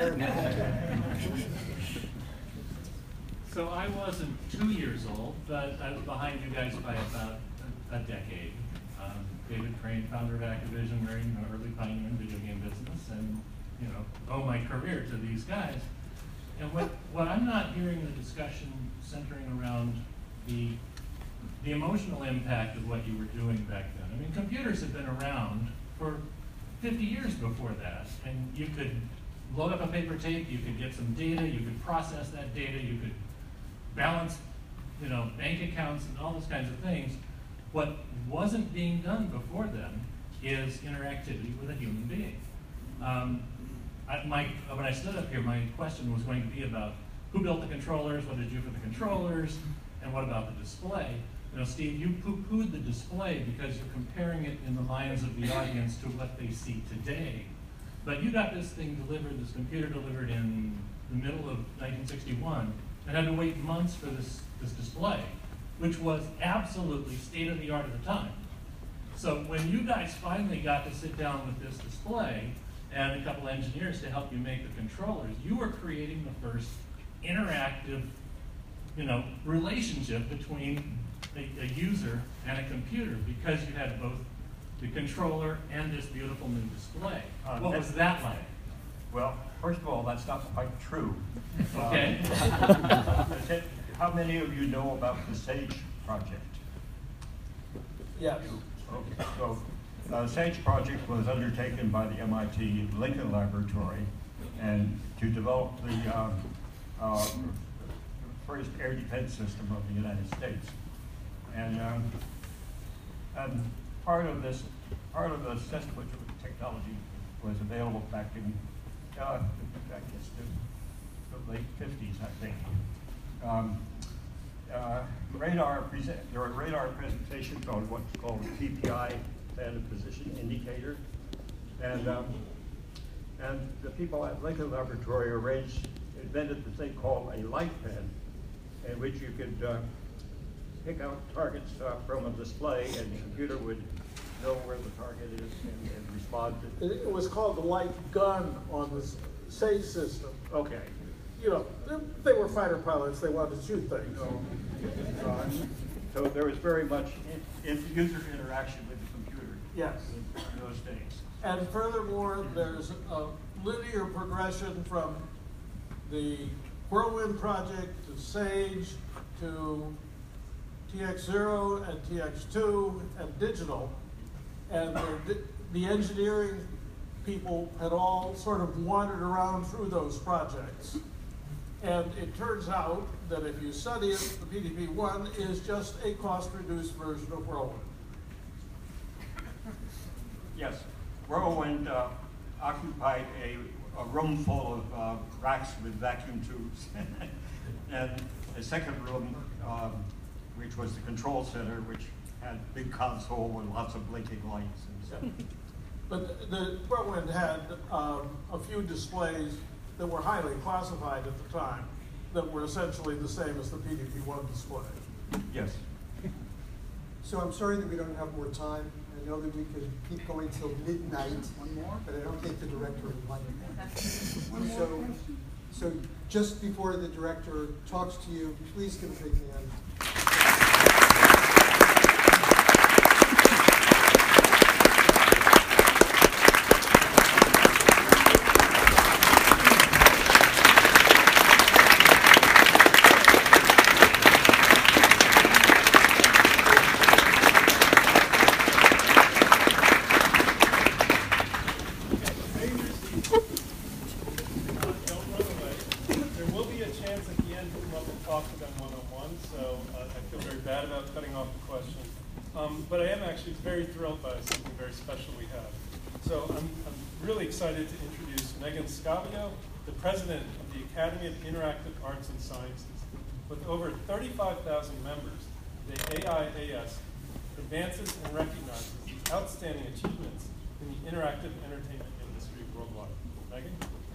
So I wasn't two years old, but I was behind you guys by about a, a decade. Um, David Crane, founder of Activision, very you know, early pioneer in video game business, and you know, owe my career to these guys. And what, what I'm not hearing in the discussion centering around the, the emotional impact of what you were doing back then. I mean, computers have been around for fifty years before that, and you could load up a paper tape, you could get some data, you could process that data, you could balance, you know, bank accounts and all those kinds of things. What wasn't being done before then is interactivity with a human being. Um, I, my, when I stood up here, my question was going to be about who built the controllers, what did you do for the controllers, and what about the display? You know, Steve, you poo-pooed the display because you're comparing it in the minds of the audience to what they see today. But you got this thing delivered, this computer delivered in the middle of nineteen sixty-one, and had to wait months for this, this display, which was absolutely state-of-the-art at the time. So when you guys finally got to sit down with this display and a couple engineers to help you make the controllers, you were creating the first interactive, you know, relationship between a, a user and a computer, because you had both the controller and this beautiful new display. Uh, what was that like? Well, first of all, that's not quite true. Okay. Uh, how many of you know about the SAGE project? Yes. Okay. So, the SAGE project was undertaken by the M I T Lincoln Laboratory, and to develop the uh, uh, first air defense system of the United States. And, um, and part of this, part of the system, which technology was available back in, uh, I guess, the the late fifties, I think. Um, uh, radar present, there are radar presentations on what's called P P I, plan of position indicator. And, um, and the people at Lincoln Laboratory arranged, invented the thing called a light pen, in which you could uh, pick out targets uh, from a display, and the computer would know where the target is and, and respond to. It, it was called the light gun on the SAGE system. Okay. You know, they, they were fighter pilots, they wanted to shoot things. So, uh, so there was very much in, in user interaction with the computer. Yes. In, in those days. And furthermore, there's a linear progression from the Whirlwind project to SAGE to T X zero and T X two and digital. And the, the engineering people had all sort of wandered around through those projects. And it turns out that if you study it, the P D P one is just a cost-reduced version of Whirlwind. Yes, Whirlwind uh, occupied a, a room full of uh, racks with vacuum tubes. And a second room, um, which was the control center, which had a big console with lots of blinking lights and stuff. But the Whirlwind had um, a few displays that were highly classified at the time that were essentially the same as the P D P one display. Yes. So I'm sorry that we don't have more time. I know that we could keep going till midnight. One more? But I don't think the director would like that. So, so just before the director talks to you, please give a big hand. Um, but I am actually very thrilled by something very special we have. So I'm, I'm really excited to introduce Megan Scavio, the president of the Academy of Interactive Arts and Sciences. With over thirty-five thousand members, the A I A S advances and recognizes the outstanding achievements in the interactive entertainment industry worldwide. Megan?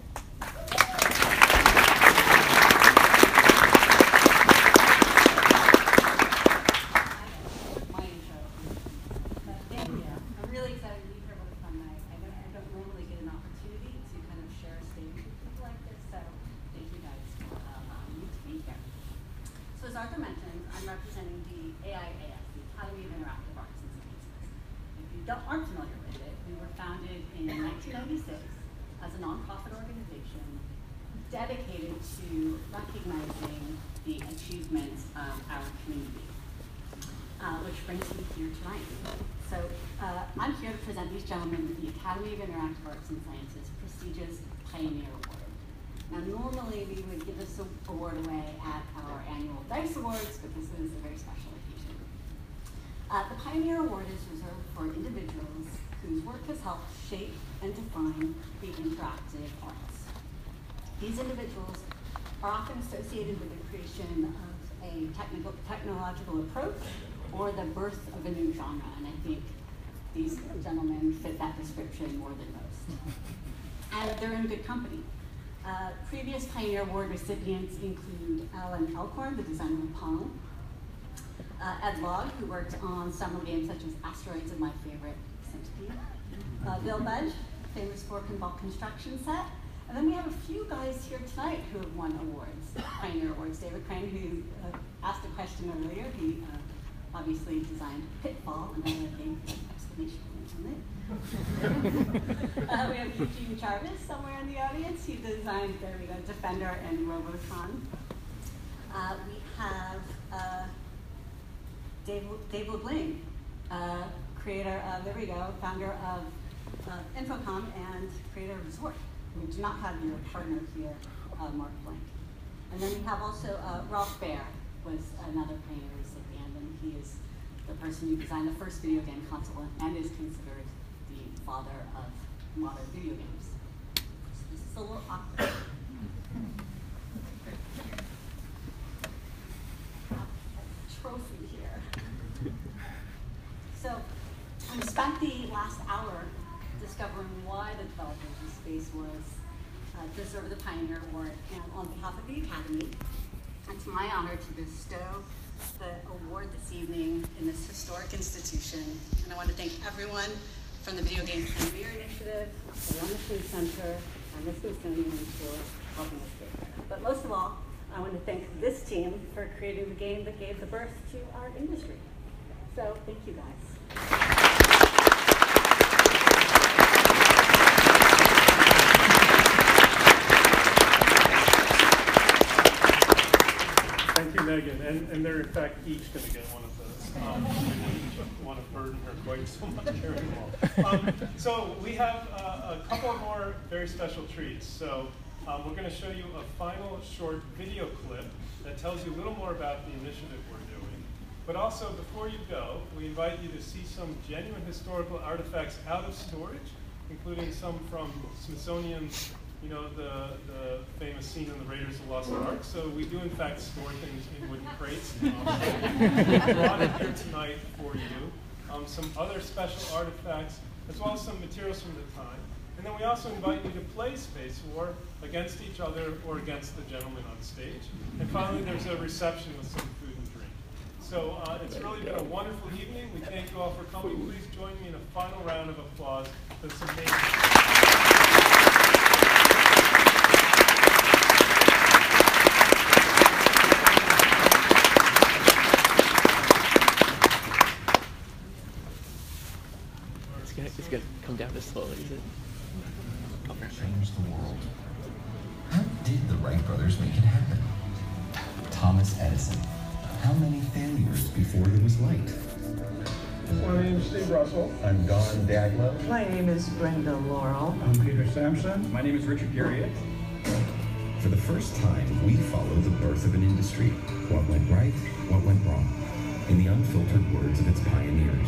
Aren't familiar with it, we were founded in nineteen ninety-six as a nonprofit organization dedicated to recognizing the achievements of our community, uh, which brings me here tonight. So uh, I'm here to present these gentlemen with the Academy of Interactive Arts and Sciences prestigious Pioneer Award. Now normally we would give this award away at our annual DICE Awards, but this is a very special occasion. Uh, the Pioneer Award is reserved for individuals whose work has helped shape and define the interactive arts. These individuals are often associated with the creation of a technical, technological approach or the birth of a new genre, and I think these gentlemen fit that description more than most. And they're in good company. Uh, previous Pioneer Award recipients include Alan Elkhorn, the designer of Pong, Uh, Ed Logg, who worked on several games such as Asteroids and my favorite, Centipede. Uh, Bill Budge, famous for Pinball Construction Set. And then we have a few guys here tonight who have won awards, Pioneer Awards. David Crane, who uh, asked a question earlier, he uh, obviously designed Pitfall, another game with exclamation points on it. uh, we have Eugene Jarvis somewhere in the audience. He designed, there we go, Defender and Robotron. Uh, we have uh, Dave, Dave LeBlanc, uh, creator of, there we go, founder of uh, Infocom and creator of Zork. We do not have your partner here, uh, Mark Blank. And then we have also uh, Ralph Baer was another Pioneer recipient, and he is the person who designed the first video game console and is considered the father of modern video games. This is a little awkward. trophy here. So we spent the last hour discovering why the developers of Space was uh, deserve the Pioneer Award, and on behalf of the Academy, it's my honor to bestow the award this evening in this historic institution. And I want to thank everyone from the Video Game Pioneer Initiative, the Run the Food Center, and the Smithsonian for helping us get there. But most of all, I want to thank this team for creating the game that gave the birth to our industry. So thank you guys. Thank you, Megan. And, and they're in fact each going to get one of those. Um, I want to burden her quite so much here anymore. Um, so we have uh, a couple more very special treats. So um, we're going to show you a final short video clip that tells you a little more about the initiative we're doing. But also, before you go, we invite you to see some genuine historical artifacts out of storage, including some from Smithsonian's, you know, the, the famous scene in the Raiders of the Lost Ark. So we do, in fact, store things in wooden crates. Um, we brought it here tonight for you. Um, some other special artifacts, as well as some materials from the time. And then we also invite you to play Space War against each other or against the gentleman on stage. And finally, there's a reception with some food and drink. So uh, it's really been a wonderful evening. We thank you all for coming. Please join me in a final round of applause for this amazing. It's gonna come down this slowly, is it? Change the world. How did the Wright brothers make it happen? Thomas Edison. How many failures before there was light? My name is Steve Russell. I'm Don Daglow. My name is Brenda Laurel. I'm Peter Sampson. My name is Richard Garriott. For the first time, we follow the birth of an industry. What went right, what went wrong, in the unfiltered words of its pioneers.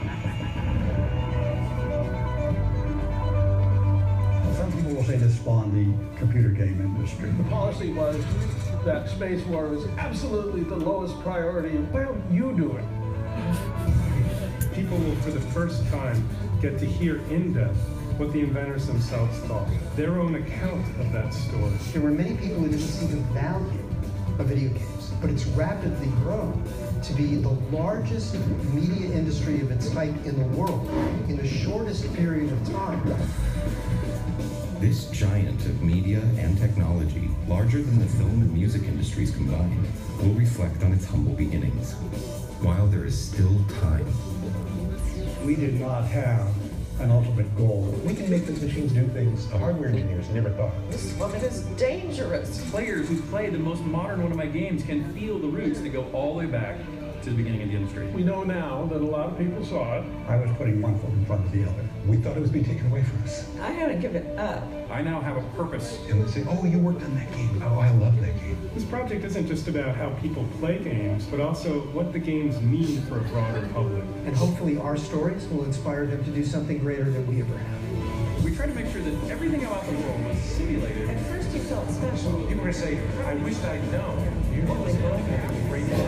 Some people will say this spawned the computer game industry. The policy was that Space War was absolutely the lowest priority. Why don't you do it? People will, for the first time, get to hear in depth what the inventors themselves thought, their own account of that story. There were many people who didn't see the value of video games, but it's rapidly grown to be the largest media industry of its type in the world in the shortest period of time. This giant of media and technology, larger than the film and music industries combined, will reflect on its humble beginnings, while there is still time. We did not have an ultimate goal. We can make these machines do things the hardware engineers never thought. This woman is dangerous. Players who play the most modern one of my games can feel the roots that go all the way back to the beginning of the industry. We know now that a lot of people saw it. I was putting one foot in front of the other. We thought it was being taken away from us. I had to give it up. I now have a purpose. And they say, oh, you worked on that game. Oh, I love that game. This project isn't just about how people play games, but also what the games mean for a broader public. And hopefully our stories will inspire them to do something greater than we ever have. We try to make sure that everything about the world was simulated. At first you felt special. People are going to say, I wish I'd known. You know, it's great.